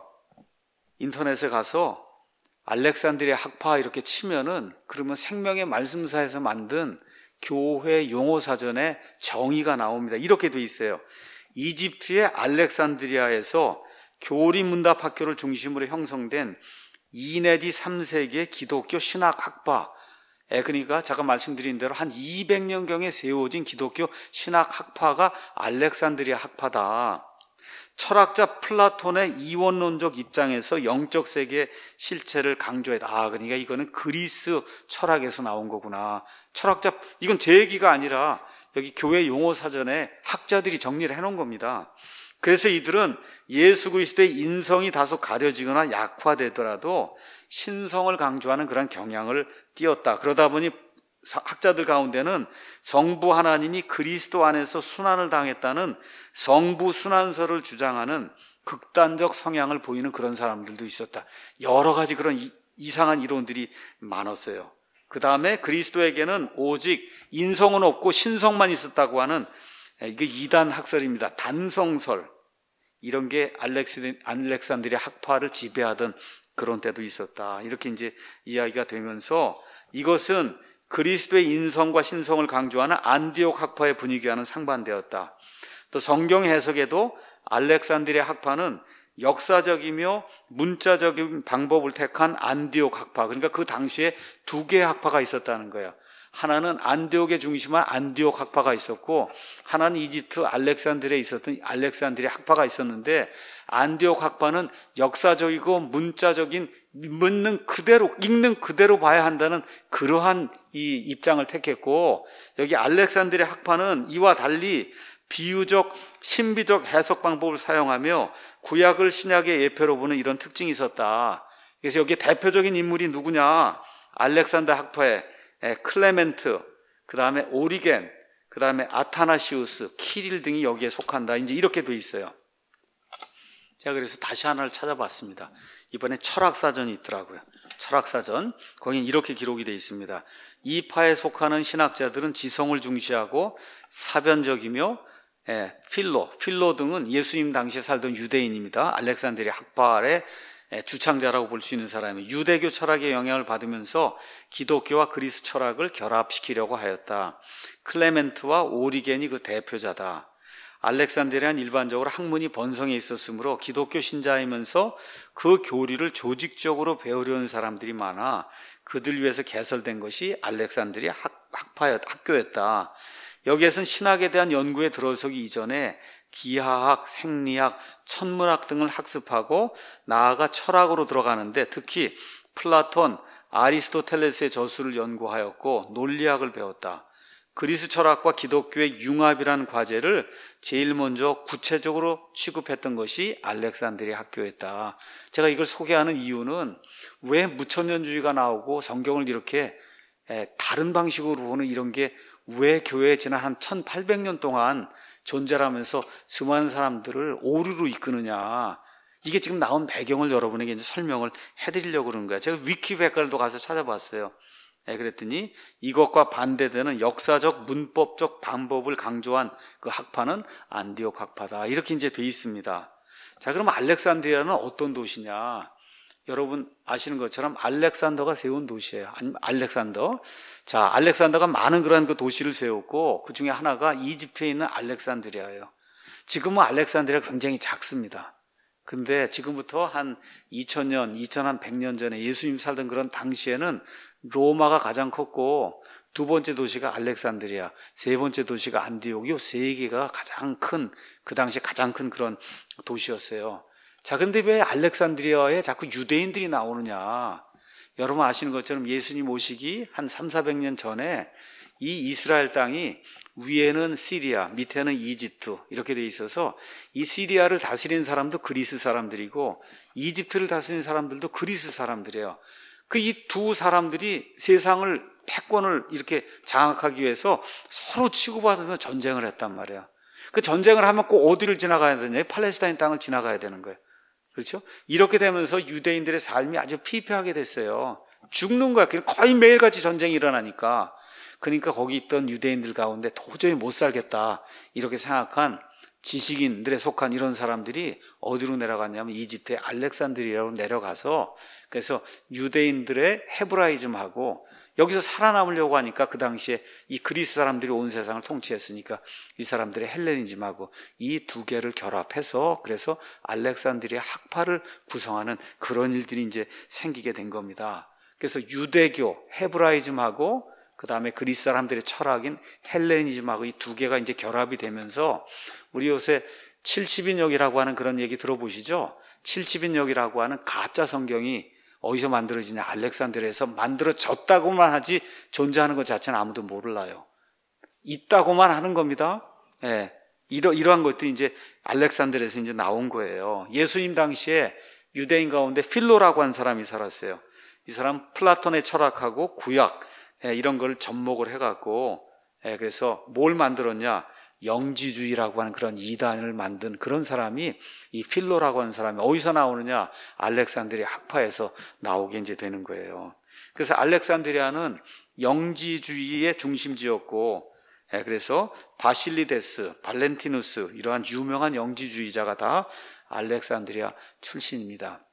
인터넷에 가서 알렉산드리아 학파 이렇게 치면은 그러면 생명의 말씀사에서 만든 교회 용어 사전에 정의가 나옵니다. 이렇게 돼 있어요. 이집트의 알렉산드리아에서 교리문답 학교를 중심으로 형성된 이 내지 삼 세기의 기독교 신학 학파, 그러니까 제가 말씀드린 대로 한 이백 년경에 세워진 기독교 신학 학파가 알렉산드리아 학파다. 철학자 플라톤의 이원론적 입장에서 영적 세계의 실체를 강조했다. 아, 그러니까 이거는 그리스 철학에서 나온 거구나. 철학자, 이건 제 얘기가 아니라 여기 교회 용어 사전에 학자들이 정리를 해놓은 겁니다. 그래서 이들은 예수 그리스도의 인성이 다소 가려지거나 약화되더라도 신성을 강조하는 그런 경향을 띄었다. 그러다 보니 학자들 가운데는 성부 하나님이 그리스도 안에서 순환을 당했다는 성부 순환설을 주장하는 극단적 성향을 보이는 그런 사람들도 있었다. 여러 가지 그런 이상한 이론들이 많았어요. 그 다음에 그리스도에게는 오직 인성은 없고 신성만 있었다고 하는 이게 이단 학설입니다. 단성설. 이런 게 알렉산드리아 학파를 지배하던 그런 때도 있었다. 이렇게 이제 이야기가 되면서 이것은 그리스도의 인성과 신성을 강조하는 안디옥 학파의 분위기와는 상반되었다. 또 성경 해석에도 알렉산드리아 학파는 역사적이며 문자적인 방법을 택한 안디옥 학파, 그러니까 그 당시에 두 개의 학파가 있었다는 거예요. 하나는 안디옥에 중심한 안디옥 학파가 있었고 하나는 이집트 알렉산드리아에 있었던 알렉산드리아 학파가 있었는데 안디옥 학파는 역사적이고 문자적인 묻는 그대로 읽는 그대로 봐야 한다는 그러한 이 입장을 택했고 여기 알렉산드리아 학파는 이와 달리 비유적 신비적 해석 방법을 사용하며 구약을 신약의 예표로 보는 이런 특징이 있었다. 그래서 여기 대표적인 인물이 누구냐? 알렉산더 학파의 클레멘트, 그 다음에 오리겐, 그 다음에 아타나시우스, 키릴 등이 여기에 속한다. 이제 이렇게 돼 있어요. 제가 그래서 다시 하나를 찾아봤습니다. 이번에 철학사전이 있더라고요. 철학사전. 거긴 이렇게 기록이 돼 있습니다. 이 파에 속하는 신학자들은 지성을 중시하고 사변적이며 예, 필로, 필로 등은 예수님 당시에 살던 유대인입니다. 알렉산드리아 학파의 주창자라고 볼 수 있는 사람이 유대교 철학의 영향을 받으면서 기독교와 그리스 철학을 결합시키려고 하였다. 클레멘트와 오리겐이 그 대표자다. 알렉산드리아는 일반적으로 학문이 번성해 있었으므로 기독교 신자이면서 그 교리를 조직적으로 배우려는 사람들이 많아 그들 위해서 개설된 것이 알렉산드리아 학, 학파였, 학교였다. 여기에서는 신학에 대한 연구에 들어서기 이전에 기하학, 생리학, 천문학 등을 학습하고 나아가 철학으로 들어가는데 특히 플라톤, 아리스토텔레스의 저술을 연구하였고 논리학을 배웠다. 그리스 철학과 기독교의 융합이라는 과제를 제일 먼저 구체적으로 취급했던 것이 알렉산드리아 학교였다. 제가 이걸 소개하는 이유는 왜 무천년주의가 나오고 성경을 이렇게 다른 방식으로 보는 이런 게 왜 교회에 지난 한 천팔백 년 동안 존재하면서 수많은 사람들을 오류로 이끄느냐. 이게 지금 나온 배경을 여러분에게 이제 설명을 해드리려고 그러는 거예요. 제가 위키백과도 가서 찾아봤어요. 네, 그랬더니 이것과 반대되는 역사적 문법적 방법을 강조한 그 학파는 안디옥 학파다. 이렇게 이제 돼 있습니다. 자, 그럼 알렉산드리아는 어떤 도시냐? 여러분 아시는 것처럼 알렉산더가 세운 도시예요. 알렉산더. 자, 알렉산더가 많은 그런 그 도시를 세웠고 그 중에 하나가 이집트에 있는 알렉산드리아예요. 지금은 알렉산드리아가 굉장히 작습니다. 근데 지금부터 한 이천 년, 이천백 년 전에 예수님 살던 그런 당시에는 로마가 가장 컸고 두 번째 도시가 알렉산드리아, 세 번째 도시가 안디옥, 이 세 개가 가장 큰, 그 당시에 가장 큰 그런 도시였어요. 자, 근데 왜 알렉산드리아에 자꾸 유대인들이 나오느냐? 여러분 아시는 것처럼 예수님 오시기 한 삼사백 년 전에 이 이스라엘 땅이 위에는 시리아, 밑에는 이집트 이렇게 돼 있어서 이 시리아를 다스리는 사람도 그리스 사람들이고 이집트를 다스리는 사람들도 그리스 사람들이에요. 그 이 두 사람들이 세상을 패권을 이렇게 장악하기 위해서 서로 치고받으며 전쟁을 했단 말이야. 그 전쟁을 하면 꼭 어디를 지나가야 되냐? 팔레스타인 땅을 지나가야 되는 거예요. 그렇죠? 이렇게 되면서 유대인들의 삶이 아주 피폐하게 됐어요. 죽는 거야. 거의 매일같이 전쟁이 일어나니까. 그러니까 거기 있던 유대인들 가운데 도저히 못 살겠다 이렇게 생각한 지식인들에 속한 이런 사람들이 어디로 내려갔냐면 이집트의 알렉산드리아로 내려가서, 그래서 유대인들의 헤브라이즘하고 여기서 살아남으려고 하니까 그 당시에 이 그리스 사람들이 온 세상을 통치했으니까 이 사람들의 헬레니즘하고 이 두 개를 결합해서 그래서 알렉산드리아 학파를 구성하는 그런 일들이 이제 생기게 된 겁니다. 그래서 유대교, 헤브라이즘하고 그 다음에 그리스 사람들의 철학인 헬레니즘하고 이 두 개가 이제 결합이 되면서 우리 요새 칠십인역이라고 하는 그런 얘기 들어보시죠? 칠십인역이라고 하는 가짜 성경이 어디서 만들어지냐? 알렉산드리아에서 만들어졌다고만 하지 존재하는 것 자체는 아무도 몰라요. 있다고만 하는 겁니다. 예. 이러, 이러한 것들이 이제 알렉산드리아에서 이제 나온 거예요. 예수님 당시에 유대인 가운데 필로라고 하는 사람이 살았어요. 이 사람 플라톤의 철학하고 구약, 예, 이런 걸 접목을 해갖고, 예, 그래서 뭘 만들었냐? 영지주의라고 하는 그런 이단을 만든 그런 사람이 이 필로라고 하는 사람이 어디서 나오느냐? 알렉산드리아 학파에서 나오게 이제 되는 거예요. 그래서 알렉산드리아는 영지주의의 중심지였고, 예, 그래서 바실리데스, 발렌티누스 이러한 유명한 영지주의자가 다 알렉산드리아 출신입니다.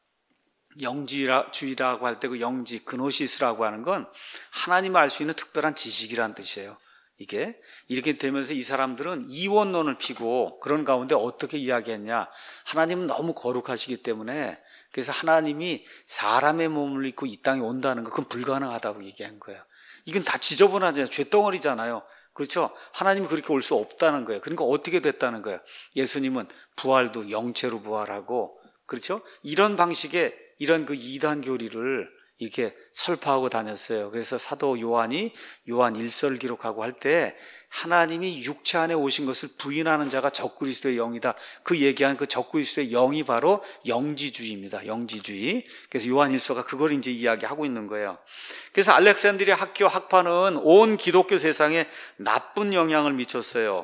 영지주의라고 할 때 그 영지, 그노시스라고 하는 건 하나님을 알 수 있는 특별한 지식이라는 뜻이에요. 이게 이렇게 되면서 이 사람들은 이원론을 피고 그런 가운데 어떻게 이야기했냐? 하나님은 너무 거룩하시기 때문에 그래서 하나님이 사람의 몸을 입고 이 땅에 온다는 거 그건 불가능하다고 얘기한 거예요. 이건 다 지저분하잖아요. 죄덩어리잖아요. 그렇죠? 하나님이 그렇게 올 수 없다는 거예요. 그러니까 어떻게 됐다는 거예요? 예수님은 부활도 영체로 부활하고, 그렇죠? 이런 방식의 이런 그 이단 교리를 이렇게 설파하고 다녔어요. 그래서 사도 요한이 요한 일서를 기록하고 할 때 하나님이 육체 안에 오신 것을 부인하는 자가 적그리스도의 영이다. 그 얘기한 그 적그리스도의 영이 바로 영지주의입니다. 영지주의. 그래서 요한 일서가 그걸 이제 이야기하고 있는 거예요. 그래서 알렉산드리아 학교 학파는 온 기독교 세상에 나쁜 영향을 미쳤어요.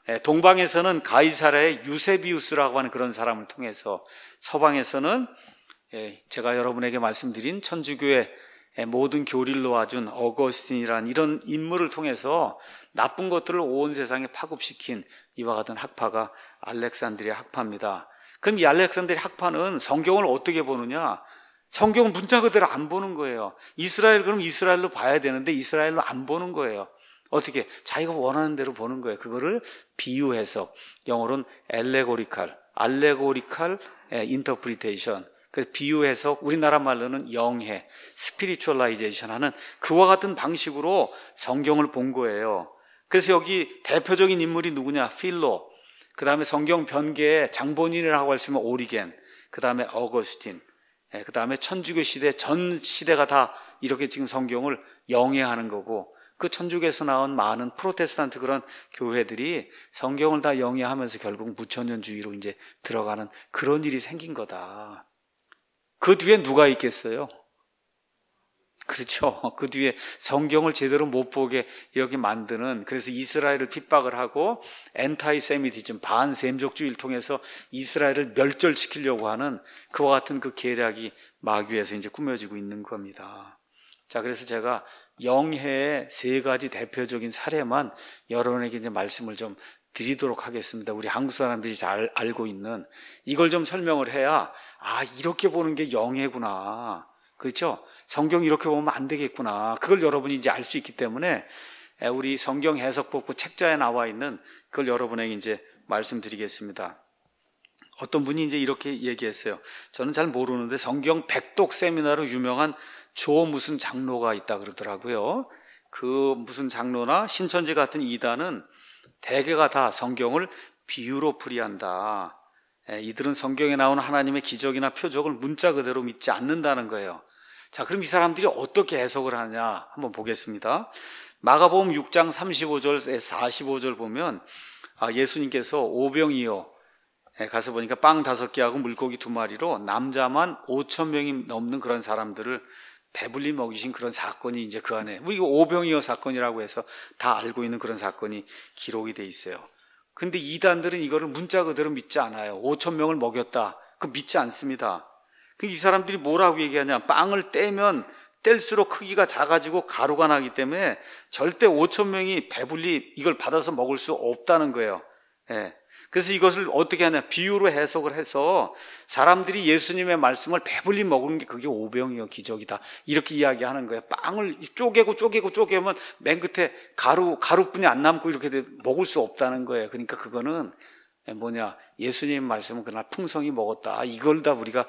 동방에서는 가이사랴의 유세비우스라고 하는 그런 사람을 통해서, 서방에서는 제가 여러분에게 말씀드린 천주교의 모든 교리를 놓아준 어거스틴이라는 이런 인물을 통해서 나쁜 것들을 온 세상에 파급시킨 이와 같은 학파가 알렉산드리아 학파입니다. 그럼 이 알렉산드리아 학파는 성경을 어떻게 보느냐? 성경은 문자 그대로 안 보는 거예요. 이스라엘 그럼 이스라엘로 봐야 되는데 이스라엘로 안 보는 거예요. 어떻게? 자기가 원하는 대로 보는 거예요. 그거를 비유 해석, 영어로는 엘레고리칼, 알레고리칼 인터프리테이션, 그 비유 해석, 우리나라 말로는 영해, 스피리추얼라이제이션 하는 그와 같은 방식으로 성경을 본 거예요. 그래서 여기 대표적인 인물이 누구냐? 필로. 그 다음에 성경 변계의 장본인이라고 할 수 있는 오리겐. 그 다음에 어거스틴. 그 다음에 천주교 시대, 전 시대가 다 이렇게 지금 성경을 영해하는 거고, 그 천주교에서 나온 많은 프로테스탄트 그런 교회들이 성경을 다 영해하면서 결국 무천년주의로 이제 들어가는 그런 일이 생긴 거다. 그 뒤에 누가 있겠어요? 그렇죠. 그 뒤에 성경을 제대로 못 보게 이렇게 만드는, 그래서 이스라엘을 핍박을 하고 엔타이세미티즘, 반셈족주의를 통해서 이스라엘을 멸절시키려고 하는 그와 같은 그 계략이 마귀에서 이제 꾸며지고 있는 겁니다. 자, 그래서 제가 영해의 세 가지 대표적인 사례만 여러분에게 이제 말씀을 좀 드리도록 하겠습니다. 우리 한국 사람들이 잘 알고 있는 이걸 좀 설명을 해야, 아, 이렇게 보는 게 영해구나. 그렇죠? 성경 이렇게 보면 안 되겠구나. 그걸 여러분이 이제 알 수 있기 때문에 우리 성경 해석법부 책자에 나와 있는 그걸 여러분에게 이제 말씀드리겠습니다. 어떤 분이 이제 이렇게 얘기했어요. 저는 잘 모르는데 성경 백독 세미나로 유명한 조 무슨 장로가 있다 그러더라고요. 그 무슨 장로나 신천지 같은 이단은 대개가 다 성경을 비유로 풀이한다. 이들은 성경에 나오는 하나님의 기적이나 표적을 문자 그대로 믿지 않는다는 거예요. 자, 그럼 이 사람들이 어떻게 해석을 하냐 한번 보겠습니다. 마가복음 육 장 삼십오 절에서 사십오 절 보면 예수님께서 오병이어 가서 보니까 빵 다섯 개하고 물고기 두 마리로 남자만 오천 명이 넘는 그런 사람들을 배불리 먹이신 그런 사건이 이제 그 안에, 우리가 오병이어 사건이라고 해서 다 알고 있는 그런 사건이 기록이 돼 있어요. 근데 이단들은 이거를 문자 그대로 믿지 않아요. 오천 명을 먹였다. 그 믿지 않습니다. 이 사람들이 뭐라고 얘기하냐. 빵을 떼면 뗄수록 크기가 작아지고 가루가 나기 때문에 절대 오천 명이 배불리 이걸 받아서 먹을 수 없다는 거예요. 예. 그래서 이것을 어떻게 하냐. 비유로 해석을 해서 사람들이 예수님의 말씀을 배불리 먹은 게 그게 오병이어 기적이다. 이렇게 이야기하는 거예요. 빵을 쪼개고 쪼개고 쪼개면 맨 끝에 가루, 가루뿐이 안 남고 이렇게 먹을 수 없다는 거예요. 그러니까 그거는 뭐냐. 예수님 말씀은 그날 풍성히 먹었다. 이걸 다 우리가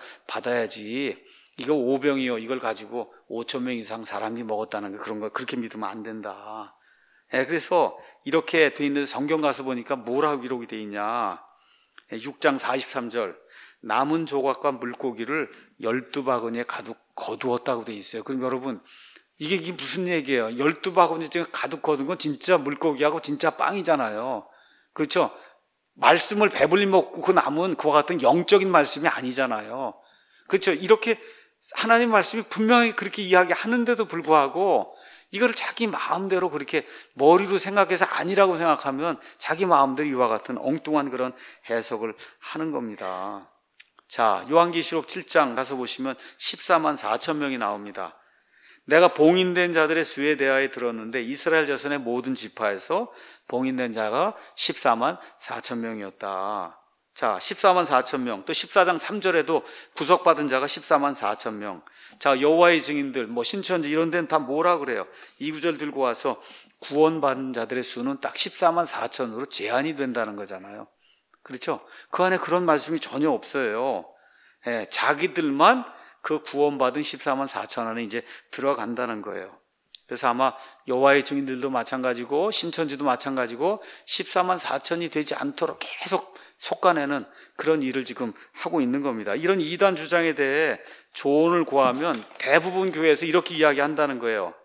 받아야지. 이거 오병이어 이걸 가지고 오천 명 이상 사람이 먹었다는 거 그런 거 그렇게 믿으면 안 된다. 예, 그래서 이렇게 돼 있는 성경 가서 보니까 뭐라고 기록이 돼 있냐. 육 장 사십삼 절 남은 조각과 물고기를 열두 바구니에 가득 거두었다고 돼 있어요. 그럼 여러분 이게, 이게 무슨 얘기예요? 열두 바구니 지금 가득 거둔 건 진짜 물고기하고 진짜 빵이잖아요. 그렇죠? 말씀을 배불리 먹고 그 남은 그와 같은 영적인 말씀이 아니잖아요. 그렇죠? 이렇게 하나님 말씀이 분명히 그렇게 이야기하는데도 불구하고 이걸 자기 마음대로 그렇게 머리로 생각해서 아니라고 생각하면 자기 마음대로 이와 같은 엉뚱한 그런 해석을 하는 겁니다. 자, 요한계시록 칠 장 가서 보시면 십사만 사천 명이 나옵니다. 내가 봉인된 자들의 수에 대하여 들었는데 이스라엘 자손의 모든 지파에서 봉인된 자가 십사만 사천 명이었다. 자, 십사만 사천 명. 또 십사 장 삼 절에도 구속받은 자가 십사만 사천 명. 자, 여호와의 증인들, 뭐 신천지 이런 데는 다 뭐라 그래요? 이 구절 들고 와서 구원받은 자들의 수는 딱 십사만 사천으로 제한이 된다는 거잖아요. 그렇죠? 그 안에 그런 말씀이 전혀 없어요. 예, 자기들만 그 구원받은 십사만 사천 안에 이제 들어간다는 거예요. 그래서 아마 여호와의 증인들도 마찬가지고 신천지도 마찬가지고 십사만 사천이 되지 않도록 계속 속간에는 그런 일을 지금 하고 있는 겁니다. 이런 이단 주장에 대해 조언을 구하면 대부분 교회에서 이렇게 이야기한다는 거예요.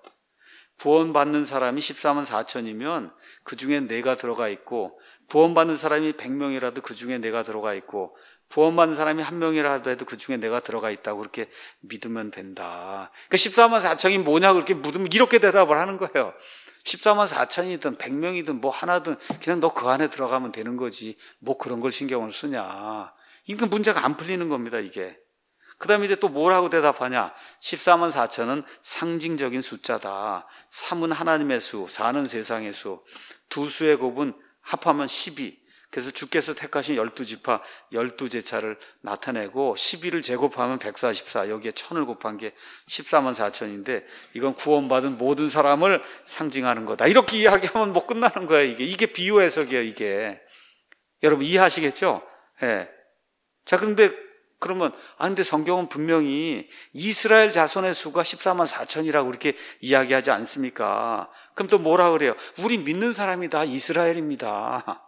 구원받는 사람이 십사만 사천이면 그 중에 내가 들어가 있고 구원받는 사람이 백 명이라도 그 중에 내가 들어가 있고 구원받는 사람이 한 명이라도 해도 그 중에 내가 들어가 있다고 그렇게 믿으면 된다. 그러니까 십사만 사천이 뭐냐 그렇게 묻으면 이렇게 대답을 하는 거예요. 십사만 사천이든 백 명이든 뭐 하나든 그냥 너 그 안에 들어가면 되는 거지. 뭐 그런 걸 신경을 쓰냐. 이거 문제가 안 풀리는 겁니다, 이게. 그 다음에 이제 또 뭐라고 대답하냐. 십사만 사천은 상징적인 숫자다. 삼은 하나님의 수, 사는 세상의 수. 두 수의 곱은 합하면 십이. 그래서 주께서 택하신 열두 지파, 열두 제차를 나타내고 십이를 제곱하면 백사십사. 여기에 천을 곱한 게 십사만 사천인데 이건 구원받은 모든 사람을 상징하는 거다. 이렇게 이야기하면 뭐 끝나는 거예요, 이게. 이게 비유 해석이에요, 이게. 여러분 이해하시겠죠? 예. 네. 자, 그런데 그러면 아 근데 성경은 분명히 이스라엘 자손의 수가 십사만 사천이라고 이렇게 이야기하지 않습니까? 그럼 또 뭐라 그래요? 우리 믿는 사람이 다 이스라엘입니다.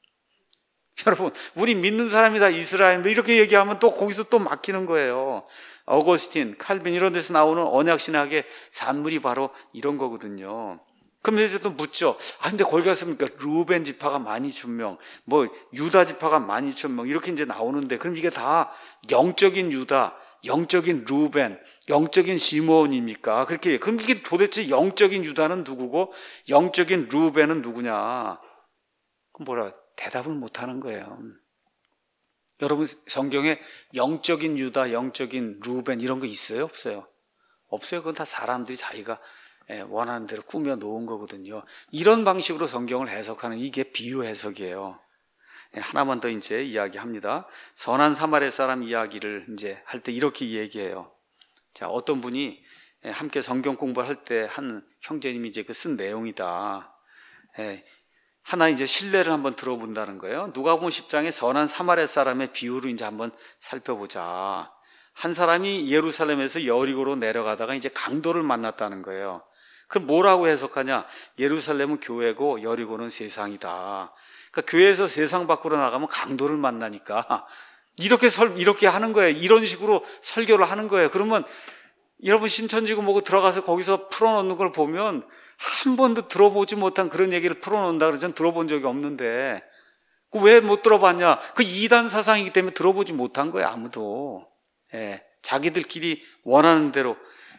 여러분, 우리 믿는 사람이 다 이스라엘인데 이렇게 얘기하면 또 거기서 또 막히는 거예요. 어거스틴, 칼빈 이런 데서 나오는 언약신학의 산물이 바로 이런 거거든요. 그럼 이제 또 묻죠. 아, 근데 거기 갔습니까? 루벤 지파가 만 이천 명, 뭐 유다 지파가 만 이천 명 이렇게 이제 나오는데 그럼 이게 다 영적인 유다, 영적인 루벤, 영적인 시므온입니까? 그렇게 그럼 이게 도대체 영적인 유다는 누구고 영적인 루벤은 누구냐? 그럼 뭐라? 대답을 못하는 거예요. 여러분 성경에 영적인 유다, 영적인 루벤 이런 거 있어요? 없어요? 없어요. 그건 다 사람들이 자기가 원하는 대로 꾸며 놓은 거거든요. 이런 방식으로 성경을 해석하는 이게 비유 해석이에요. 하나만 더 이제 이야기합니다. 선한 사마리아 사람 이야기를 이제 할 때 이렇게 얘기해요. 자, 어떤 분이 함께 성경 공부를 할 때 한 형제님이 이제 그 쓴 내용이다. 하나 이제 신뢰를 한번 들어본다는 거예요. 누가복음 십 장의 선한 사마리아 사람의 비유를 이제 한번 살펴보자. 한 사람이 예루살렘에서 여리고로 내려가다가 이제 강도를 만났다는 거예요. 그럼 뭐라고 해석하냐? 예루살렘은 교회고 여리고는 세상이다. 그러니까 교회에서 세상 밖으로 나가면 강도를 만나니까 이렇게 설 이렇게 하는 거예요. 이런 식으로 설교를 하는 거예요. 그러면 여러분 신천지고 뭐고 들어가서 거기서 풀어놓는 걸 보면 한 번도 들어보지 못한 그런 얘기를 풀어놓는다 그러죠. 전 들어본 적이 없는데 그 왜 못 들어봤냐? 그 이단 사상이기 때문에 들어보지 못한 거예요. 아무도. 예, 자기들끼리 원하는 대로.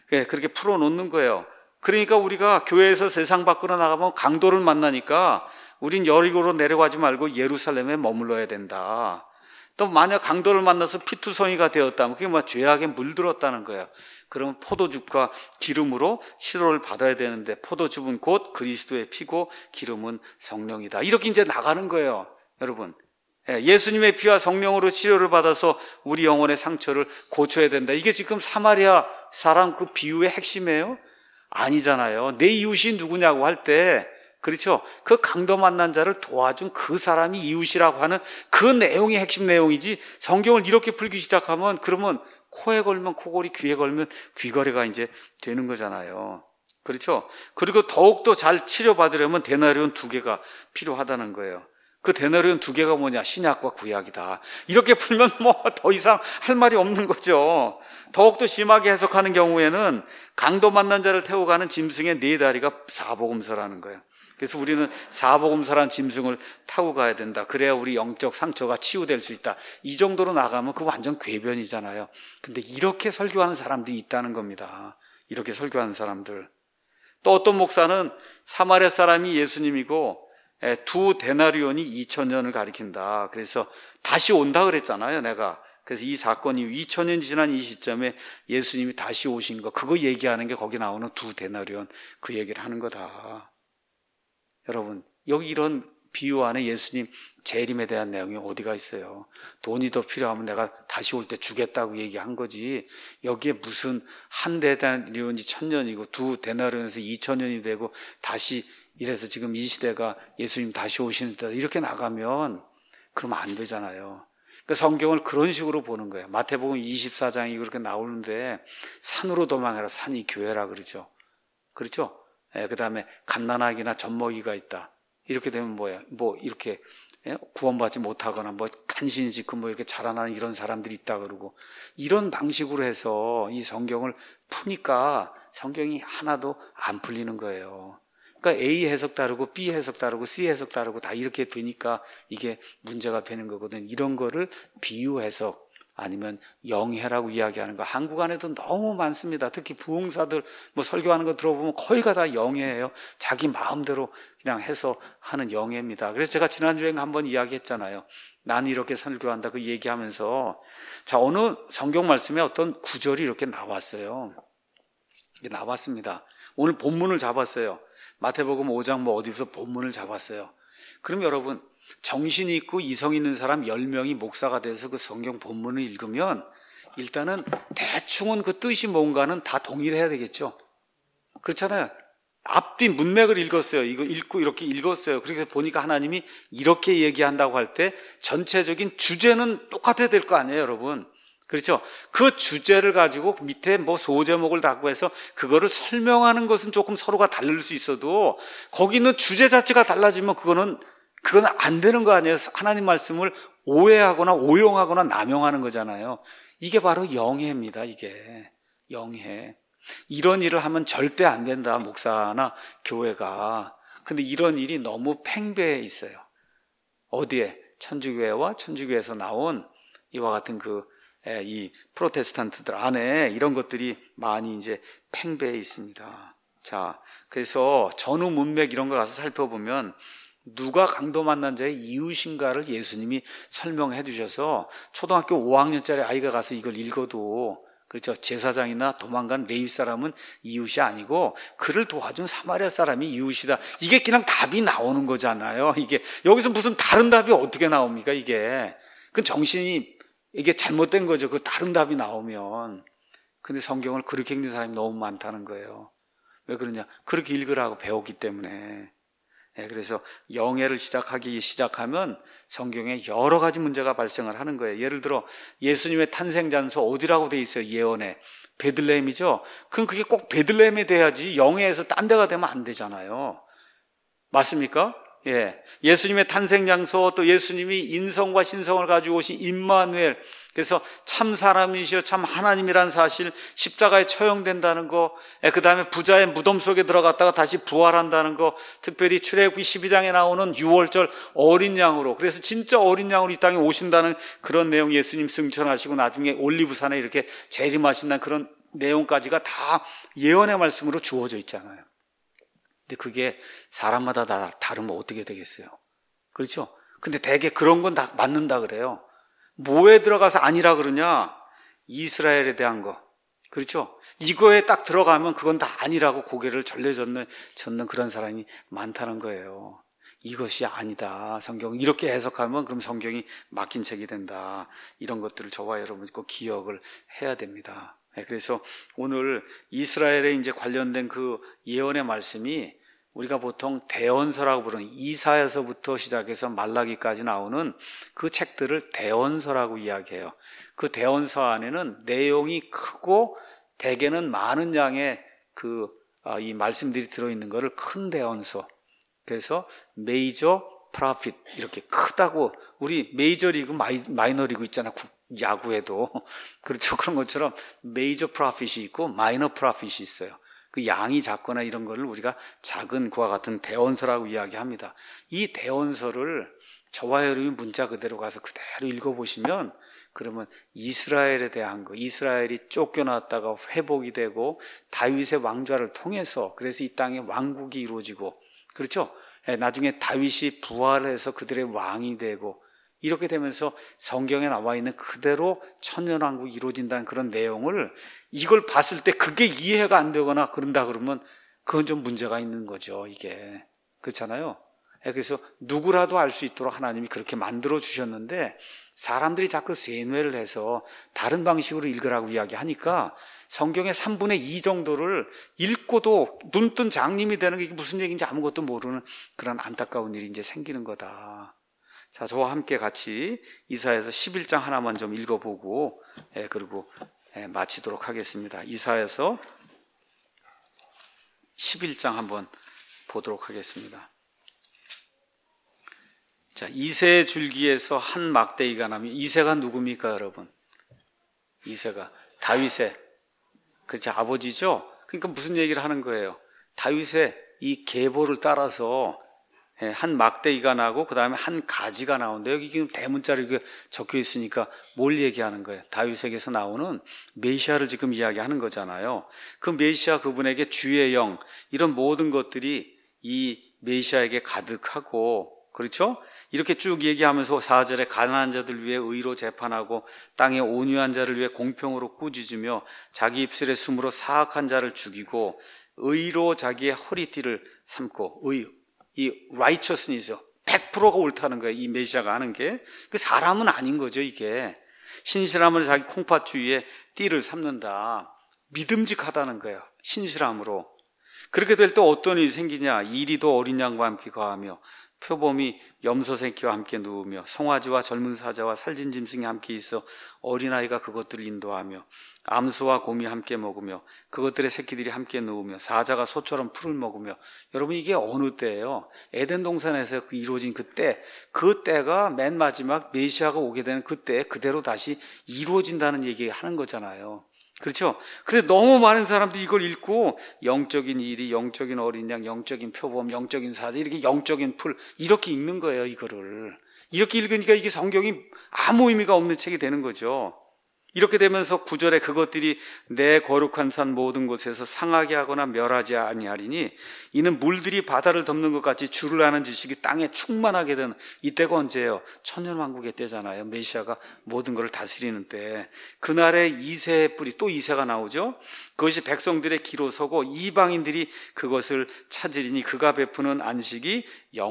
예, 그렇게 풀어놓는 거예요. 그러니까 우리가 교회에서 세상 밖으로 나가면 강도를 만나니까 우린 여리고로 내려가지 말고 예루살렘에 머물러야 된다. 또 만약 강도를 만나서 피투성이가 되었다면 그게 뭐 죄악에 물들었다는 거예요. 그러면 포도즙과 기름으로 치료를 받아야 되는데 포도즙은 곧 그리스도의 피고 기름은 성령이다. 이렇게 이제 나가는 거예요, 여러분. 예수님의 피와 성령으로 치료를 받아서 우리 영혼의 상처를 고쳐야 된다. 이게 지금 사마리아 사람 그 비유의 핵심이에요? 아니잖아요. 내 이웃이 누구냐고 할 때, 그렇죠? 그 강도 만난 자를 도와준 그 사람이 이웃이라고 하는 그 내용이 핵심 내용이지, 성경을 이렇게 풀기 시작하면 그러면 코에 걸면 코골이, 귀에 걸면 귀걸이가 이제 되는 거잖아요. 그렇죠? 그리고 더욱더 잘 치료받으려면 데나리온 두 개가 필요하다는 거예요. 그 데나리온 두 개가 뭐냐? 신약과 구약이다. 이렇게 풀면 뭐 더 이상 할 말이 없는 거죠. 더욱더 심하게 해석하는 경우에는 강도 만난 자를 태우고 가는 짐승의 네 다리가 사복음서라는 거예요. 그래서 우리는 사복음서란 짐승을 타고 가야 된다. 그래야 우리 영적 상처가 치유될 수 있다. 이 정도로 나가면 그거 완전 궤변이잖아요. 근데 이렇게 설교하는 사람들이 있다는 겁니다. 이렇게 설교하는 사람들. 또 어떤 목사는 사마리아 사람이 예수님이고 두 데나리온이 이천 년을 가리킨다. 그래서 다시 온다 그랬잖아요, 내가. 그래서 이 사건이 이천 년이 지난 이 시점에 예수님이 다시 오신 거, 그거 얘기하는 게 거기 나오는 두 데나리온, 그 얘기를 하는 거다. 여러분, 여기 이런 비유 안에 예수님 재림에 대한 내용이 어디가 있어요? 돈이 더 필요하면 내가 다시 올 때 주겠다고 얘기한 거지, 여기에 무슨 한 데나리온이 천년이고 두 데나리온에서 이천 년이 되고 다시 이래서 지금 이 시대가 예수님 다시 오시는 때다 이렇게 나가면 그러면 안 되잖아요. 그러니까 성경을 그런 식으로 보는 거예요. 마태복음 이십사 장이 그렇게 나오는데 산으로 도망해라, 산이 교회라 그러죠. 그렇죠? 예, 그 다음에 갓난아기나 젖먹이가 있다. 이렇게 되면 뭐야? 뭐 이렇게 예? 구원받지 못하거나 뭐 간신히 짓고 뭐 이렇게 자라나는 이런 사람들이 있다 그러고, 이런 방식으로 해서 이 성경을 푸니까 성경이 하나도 안 풀리는 거예요. 그러니까 A 해석 다르고 B 해석 다르고 C 해석 다르고 다 이렇게 되니까 이게 문제가 되는 거거든. 이런 거를 비유 해석 아니면 영해라고 이야기하는 거 한국 안에도 너무 많습니다. 특히 부흥사들 뭐 설교하는 거 들어보면 거의가 다 영해예요. 자기 마음대로 그냥 해서 하는 영해입니다. 그래서 제가 지난주에 한번 이야기했잖아요. 난 이렇게 설교한다 그 얘기하면서, 자, 어느 성경 말씀에 어떤 구절이 이렇게 나왔어요. 이게 나왔습니다. 오늘 본문을 잡았어요. 마태복음 오 장 뭐 어디서 본문을 잡았어요. 그럼 여러분, 정신이 있고 이성 있는 사람 열 명이 목사가 돼서 그 성경 본문을 읽으면 일단은 대충은 그 뜻이 뭔가는 다 동의를 해야 되겠죠. 그렇잖아요. 앞뒤 문맥을 읽었어요. 이거 읽고 이렇게 읽었어요. 그래서 보니까 하나님이 이렇게 얘기한다고 할 때 전체적인 주제는 똑같아야 될 거 아니에요, 여러분. 그렇죠? 그 주제를 가지고 밑에 뭐 소제목을 닫고 해서 그거를 설명하는 것은 조금 서로가 다를 수 있어도 거기 있는 주제 자체가 달라지면 그거는 그건 안 되는 거 아니에요. 하나님 말씀을 오해하거나 오용하거나 남용하는 거잖아요. 이게 바로 영해입니다. 이게 영해. 이런 일을 하면 절대 안 된다, 목사나 교회가. 근데 이런 일이 너무 팽배해 있어요. 어디에? 천주교회와 천주교회에서 나온 이와 같은 그 이 프로테스탄트들 안에 이런 것들이 많이 이제 팽배해 있습니다. 자, 그래서 전후 문맥 이런 거 가서 살펴보면 누가 강도 만난 자의 이웃인가를 예수님이 설명해 주셔서 초등학교 오 학년짜리 아이가 가서 이걸 읽어도, 그렇죠, 제사장이나 도망간 레위 사람은 이웃이 아니고 그를 도와준 사마리아 사람이 이웃이다. 이게 그냥 답이 나오는 거잖아요. 이게 여기서 무슨 다른 답이 어떻게 나옵니까? 이게 그 정신이 이게 잘못된 거죠. 그 다른 답이 나오면. 근데 성경을 그렇게 읽는 사람이 너무 많다는 거예요. 왜 그러냐? 그렇게 읽으라고 배웠기 때문에. 네, 그래서 영해를 시작하기 시작하면 성경에 여러 가지 문제가 발생을 하는 거예요. 예를 들어 예수님의 탄생 장소 어디라고 돼 있어요? 예언에 베들레헴이죠. 그럼 그게 꼭 베들레헴이 돼야지 영해에서 딴 데가 되면 안 되잖아요. 맞습니까? 예, 예수님의 탄생 장소, 또 예수님이 인성과 신성을 가지고 오신 임마누엘, 그래서 참 사람이시여 참 하나님이란 사실, 십자가에 처형된다는 거, 예, 그 다음에 부자의 무덤 속에 들어갔다가 다시 부활한다는 거, 특별히 출애굽기 십이 장에 나오는 유월절 어린 양으로, 그래서 진짜 어린 양으로 이 땅에 오신다는 그런 내용 예수님 승천하시고 나중에 올리브산에 이렇게 재림하신다는 그런 내용까지가 다 예언의 말씀으로 주어져 있잖아요. 근데 그게 사람마다 다 다르면 어떻게 되겠어요? 그렇죠? 근데 대개 그런 건 다 맞는다 그래요. 뭐에 들어가서 아니라 그러냐? 이스라엘에 대한 거. 그렇죠? 이거에 딱 들어가면 그건 다 아니라고 고개를 절레젓는 젓는 그런 사람이 많다는 거예요. 이것이 아니다. 성경 이렇게 해석하면 그럼 성경이 막힌 책이 된다. 이런 것들을 저와 여러분 꼭 기억을 해야 됩니다. 그래서 오늘 이스라엘에 이제 관련된 그 예언의 말씀이 우리가 보통 대언서라고 부르는 이사야서부터 시작해서 말라기까지 나오는 그 책들을 대언서라고 이야기해요. 그 대언서 안에는 내용이 크고 대개는 많은 양의 그 이 말씀들이 들어있는 것을 큰 대언서. 그래서 메이저 프로핏 이렇게 크다고 우리 메이저리그 마이, 마이너리그 있잖아. 야구에도 그렇죠. 그런 것처럼 메이저 프로핏이 있고 마이너 프로핏이 있어요. 그 양이 작거나 이런 거를 우리가 작은 그와 같은 대언서라고 이야기합니다. 이 대언서를 저와 여러분이 문자 그대로 가서 그대로 읽어보시면 그러면 이스라엘에 대한 거, 이스라엘이 쫓겨났다가 회복이 되고 다윗의 왕좌를 통해서 그래서 이 땅에 왕국이 이루어지고 그렇죠? 나중에 다윗이 부활해서 그들의 왕이 되고 이렇게 되면서 성경에 나와 있는 그대로 천년왕국이 이루어진다는 그런 내용을 이걸 봤을 때 그게 이해가 안 되거나 그런다 그러면 그건 좀 문제가 있는 거죠. 이게 그렇잖아요. 그래서 누구라도 알 수 있도록 하나님이 그렇게 만들어 주셨는데 사람들이 자꾸 세뇌를 해서 다른 방식으로 읽으라고 이야기하니까 성경의 삼분의 이 정도를 읽고도 눈뜬 장님이 되는 게 무슨 얘기인지 아무것도 모르는 그런 안타까운 일이 이제 생기는 거다. 자, 저와 함께 같이 이사야서 십일 장 하나만 좀 읽어보고 예, 그리고 예, 마치도록 하겠습니다. 이사야서 십일 장 한번 보도록 하겠습니다. 자, 이새의 줄기에서 한 막대기가 나면 이새가 누굽니까, 여러분? 이새가 다윗의 그렇죠, 아버지죠. 그러니까 무슨 얘기를 하는 거예요? 다윗의 이 계보를 따라서 한 막대기가 나고 그 다음에 한 가지가 나오는데 여기 지금 대문자로 적혀 있으니까 뭘 얘기하는 거예요? 다윗에게서 나오는 메시아를 지금 이야기하는 거잖아요. 그 메시아 그분에게 주의 영 이런 모든 것들이 이 메시아에게 가득하고 그렇죠? 이렇게 쭉 얘기하면서 사 절에 가난한 자들 위해 의로 재판하고 땅에 온유한 자를 위해 공평으로 꾸짖으며 자기 입술의 숨으로 사악한 자를 죽이고 의로 자기의 허리띠를 삼고 의, 이 righteousness이죠. 백 퍼센트가 옳다는 거예요. 이 메시아가 하는 게. 그 사람은 아닌 거죠, 이게. 신실함을 자기 콩팥 위에 띠를 삼는다. 믿음직하다는 거예요. 신실함으로. 그렇게 될 때 어떤 일이 생기냐. 이리도 어린 양과 함께 거하며 표범이 염소 새끼와 함께 누우며 송아지와 젊은 사자와 살진 짐승이 함께 있어 어린아이가 그것들을 인도하며 암소와 곰이 함께 먹으며 그것들의 새끼들이 함께 누우며 사자가 소처럼 풀을 먹으며 여러분 이게 어느 때예요? 에덴 동산에서 그 이루어진 그때 그 때가 맨 마지막 메시아가 오게 되는 그때 그대로 다시 이루어진다는 얘기하는 거잖아요. 그렇죠? 그런데 너무 많은 사람들이 이걸 읽고 영적인 일이, 영적인 어린 양, 영적인 표범, 영적인 사자 이렇게 영적인 풀 이렇게 읽는 거예요. 이거를 이렇게 읽으니까 이게 성경이 아무 의미가 없는 책이 되는 거죠. 이렇게 되면서 구 절에 그것들이 내 거룩한 산 모든 곳에서 상하게 하거나 멸하지 아니하리니 이는 물들이 바다를 덮는 것 같이 주를 아는 지식이 땅에 충만하게 되는 이때가 언제예요? 천년왕국의 때잖아요. 메시아가 모든 것을 다스리는 때. 그날에 이새의 뿌리, 또 이새가 나오죠. 그것이 백성들의 기로 서고 이방인들이 그것을 찾으리니 그가 베푸는 안식이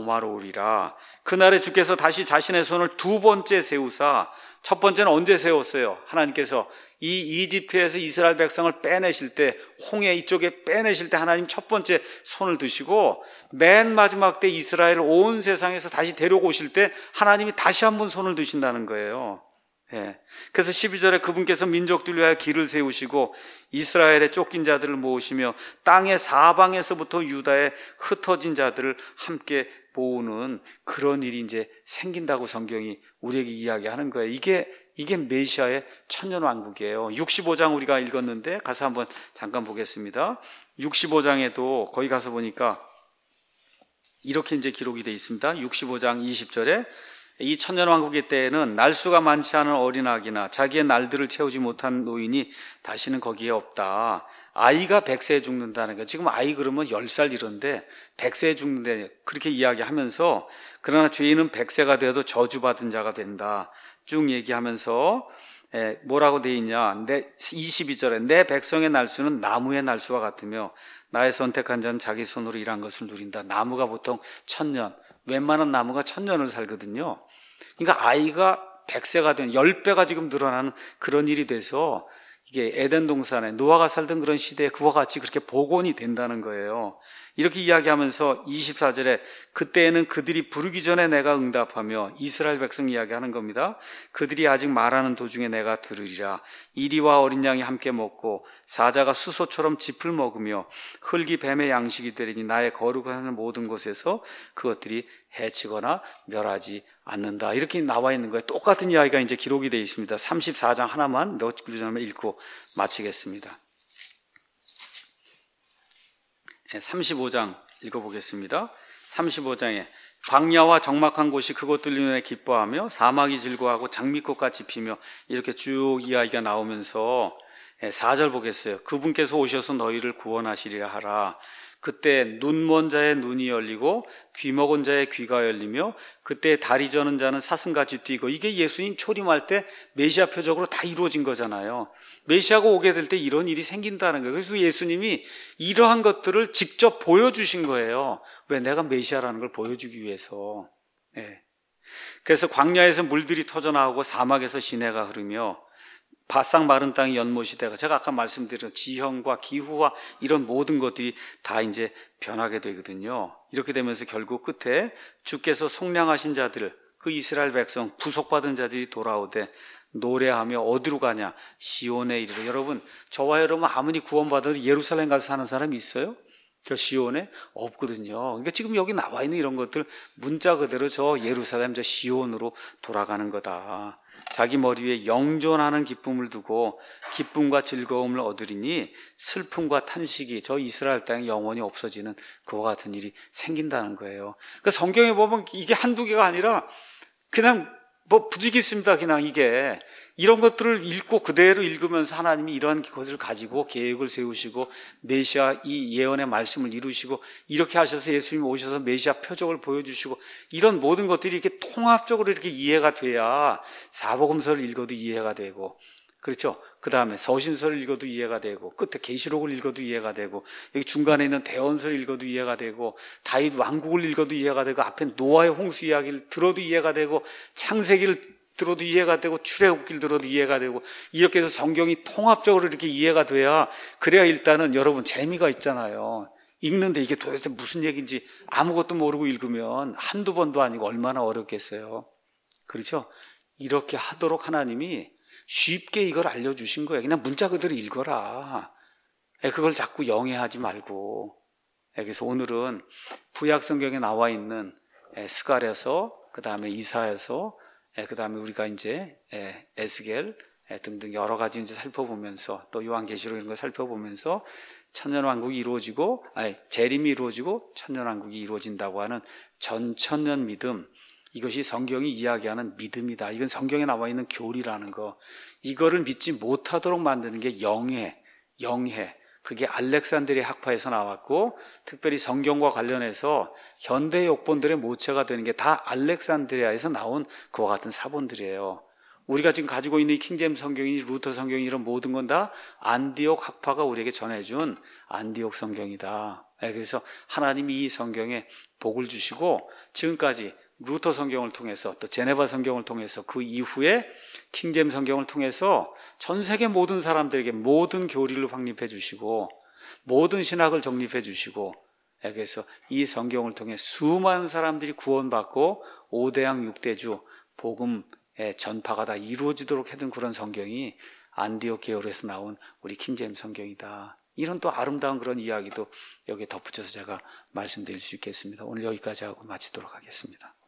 영화로우리라. 그날에 주께서 다시 자신의 손을 두 번째 세우사 첫 번째는 언제 세웠어요? 하나님께서 이 이집트에서 이스라엘 백성을 빼내실 때 홍해 이쪽에 빼내실 때 하나님 첫 번째 손을 드시고 맨 마지막 때 이스라엘을 온 세상에서 다시 데려오실 때 하나님이 다시 한번 손을 드신다는 거예요. 예. 그래서 십이 절에 그분께서 민족들 위하여 길을 세우시고 이스라엘의 쫓긴 자들을 모으시며 땅의 사방에서부터 유다의 흩어진 자들을 함께 모으는 그런 일이 이제 생긴다고 성경이 우리에게 이야기하는 거예요. 이게 이게 메시아의 천년왕국이에요. 육십오 장 우리가 읽었는데 가서 한번 잠깐 보겠습니다. 육십오 장에도 거기 가서 보니까 이렇게 이제 기록이 되어 있습니다. 육십오 장 이십 절에 이 천년왕국의 때에는 날수가 많지 않은 어린아기나 자기의 날들을 채우지 못한 노인이 다시는 거기에 없다. 아이가 백세에 죽는다는 거. 지금 아이 그러면 열 살 이런데 백세에 죽는데 그렇게 이야기하면서, 그러나 죄인은 백세가 되어도 저주받은 자가 된다. 쭉 얘기하면서 뭐라고 돼 있냐. 내 이십이 절에 내 백성의 날수는 나무의 날수와 같으며 나의 선택한 자는 자기 손으로 일한 것을 누린다. 나무가 보통 천년, 웬만한 나무가 천년을 살거든요. 그러니까 아이가 백세가 된 십 배가 지금 늘어나는 그런 일이 돼서 이게 에덴 동산에 노아가 살던 그런 시대에 그와 같이 그렇게 복원이 된다는 거예요. 이렇게 이야기하면서 이십사 절에 그때에는 그들이 부르기 전에 내가 응답하며, 이스라엘 백성 이야기하는 겁니다. 그들이 아직 말하는 도중에 내가 들으리라. 이리와 어린 양이 함께 먹고 사자가 수소처럼 짚을 먹으며 흙이 뱀의 양식이 되리니 나의 거룩한 모든 곳에서 그것들이 해치거나 멸하지 않는다. 이렇게 나와 있는 거예요. 똑같은 이야기가 이제 기록이 되어 있습니다. 삼십사 장 하나만 몇 구절만 읽고 마치겠습니다. 삼십오 장 읽어보겠습니다. 삼십오 장에 광야와 적막한 곳이 그곳들 눈에 기뻐하며 사막이 즐거워하고 장미꽃같이 피며, 이렇게 쭉 이야기가 나오면서 사 절 보겠어요. 그분께서 오셔서 너희를 구원하시리라 하라. 그때 눈 먼 자의 눈이 열리고 귀 먹은 자의 귀가 열리며 그때 다리 저는 자는 사슴같이 뛰고. 이게 예수님 초림할 때 메시아 표적으로 다 이루어진 거잖아요. 메시아가 오게 될 때 이런 일이 생긴다는 거예요. 그래서 예수님이 이러한 것들을 직접 보여주신 거예요. 왜? 내가 메시아라는 걸 보여주기 위해서. 네. 그래서 광야에서 물들이 터져나오고 사막에서 시내가 흐르며 바싹 마른 땅이 연못이 되고, 제가 아까 말씀드린 지형과 기후와 이런 모든 것들이 다 이제 변하게 되거든요. 이렇게 되면서 결국 끝에 주께서 속량하신 자들, 그 이스라엘 백성 구속받은 자들이 돌아오되 노래하며 어디로 가냐? 시온에 이르러. 여러분, 저와 여러분 아무리 구원받아도 예루살렘 가서 사는 사람이 있어요? 저 시온에? 없거든요. 그러니까 지금 여기 나와 있는 이런 것들 문자 그대로 저 예루살렘, 저 시온으로 돌아가는 거다. 자기 머리 위에 영존하는 기쁨을 두고 기쁨과 즐거움을 얻으리니 슬픔과 탄식이 저 이스라엘 땅에 영원히 없어지는 그와 같은 일이 생긴다는 거예요. 그러니까 성경에 보면 이게 한두 개가 아니라 그냥 뭐 부지기습니다. 그냥 이게 이런 것들을 읽고 그대로 읽으면서 하나님이 이런 것을 가지고 계획을 세우시고 메시아 이 예언의 말씀을 이루시고, 이렇게 하셔서 예수님이 오셔서 메시아 표적을 보여주시고, 이런 모든 것들이 이렇게 통합적으로 이렇게 이해가 돼야 사복음서를 읽어도 이해가 되고, 그렇죠? 그 다음에 서신서를 읽어도 이해가 되고, 끝에 계시록을 읽어도 이해가 되고, 여기 중간에 있는 대언서를 읽어도 이해가 되고, 다윗 왕국을 읽어도 이해가 되고, 앞에 노아의 홍수 이야기를 들어도 이해가 되고, 창세기를 들어도 이해가 되고, 출애굽기를 들어도 이해가 되고, 이렇게 해서 성경이 통합적으로 이렇게 이해가 돼야, 그래야 일단은 여러분 재미가 있잖아요. 읽는데 이게 도대체 무슨 얘기인지 아무것도 모르고 읽으면 한두 번도 아니고 얼마나 어렵겠어요. 그렇죠? 이렇게 하도록 하나님이 쉽게 이걸 알려주신 거예요. 그냥 문자 그대로 읽어라. 그걸 자꾸 영해하지 말고. 그래서 오늘은 구약 성경에 나와 있는 스가랴서, 그 다음에 이사야서, 그 다음에 우리가 이제 에스겔 등등 여러 가지 이제 살펴보면서, 또 요한계시록 이런 거 살펴보면서 천년왕국이 이루어지고, 아니 재림이 이루어지고 천년왕국이 이루어진다고 하는 전천년 믿음, 이것이 성경이 이야기하는 믿음이다. 이건 성경에 나와 있는 교리라는 거. 이거를 믿지 못하도록 만드는 게 영해, 영해. 그게 알렉산드리아 학파에서 나왔고, 특별히 성경과 관련해서 현대 역본들의 모체가 되는 게 다 알렉산드리아에서 나온 그와 같은 사본들이에요. 우리가 지금 가지고 있는 이 킹제임스 성경이, 루터 성경이, 이런 모든 건 다 안디옥 학파가 우리에게 전해준 안디옥 성경이다. 그래서 하나님이 이 성경에 복을 주시고, 지금까지 루터 성경을 통해서, 또 제네바 성경을 통해서, 그 이후에 킹제임스 성경을 통해서 전 세계 모든 사람들에게 모든 교리를 확립해 주시고, 모든 신학을 정립해 주시고, 그래서 이 성경을 통해 수많은 사람들이 구원받고 오대양 육대주 복음의 전파가 다 이루어지도록 해둔 그런 성경이 안디옥 계열에서 나온 우리 킹제임스 성경이다. 이런 또 아름다운 그런 이야기도 여기에 덧붙여서 제가 말씀드릴 수 있겠습니다. 오늘 여기까지 하고 마치도록 하겠습니다.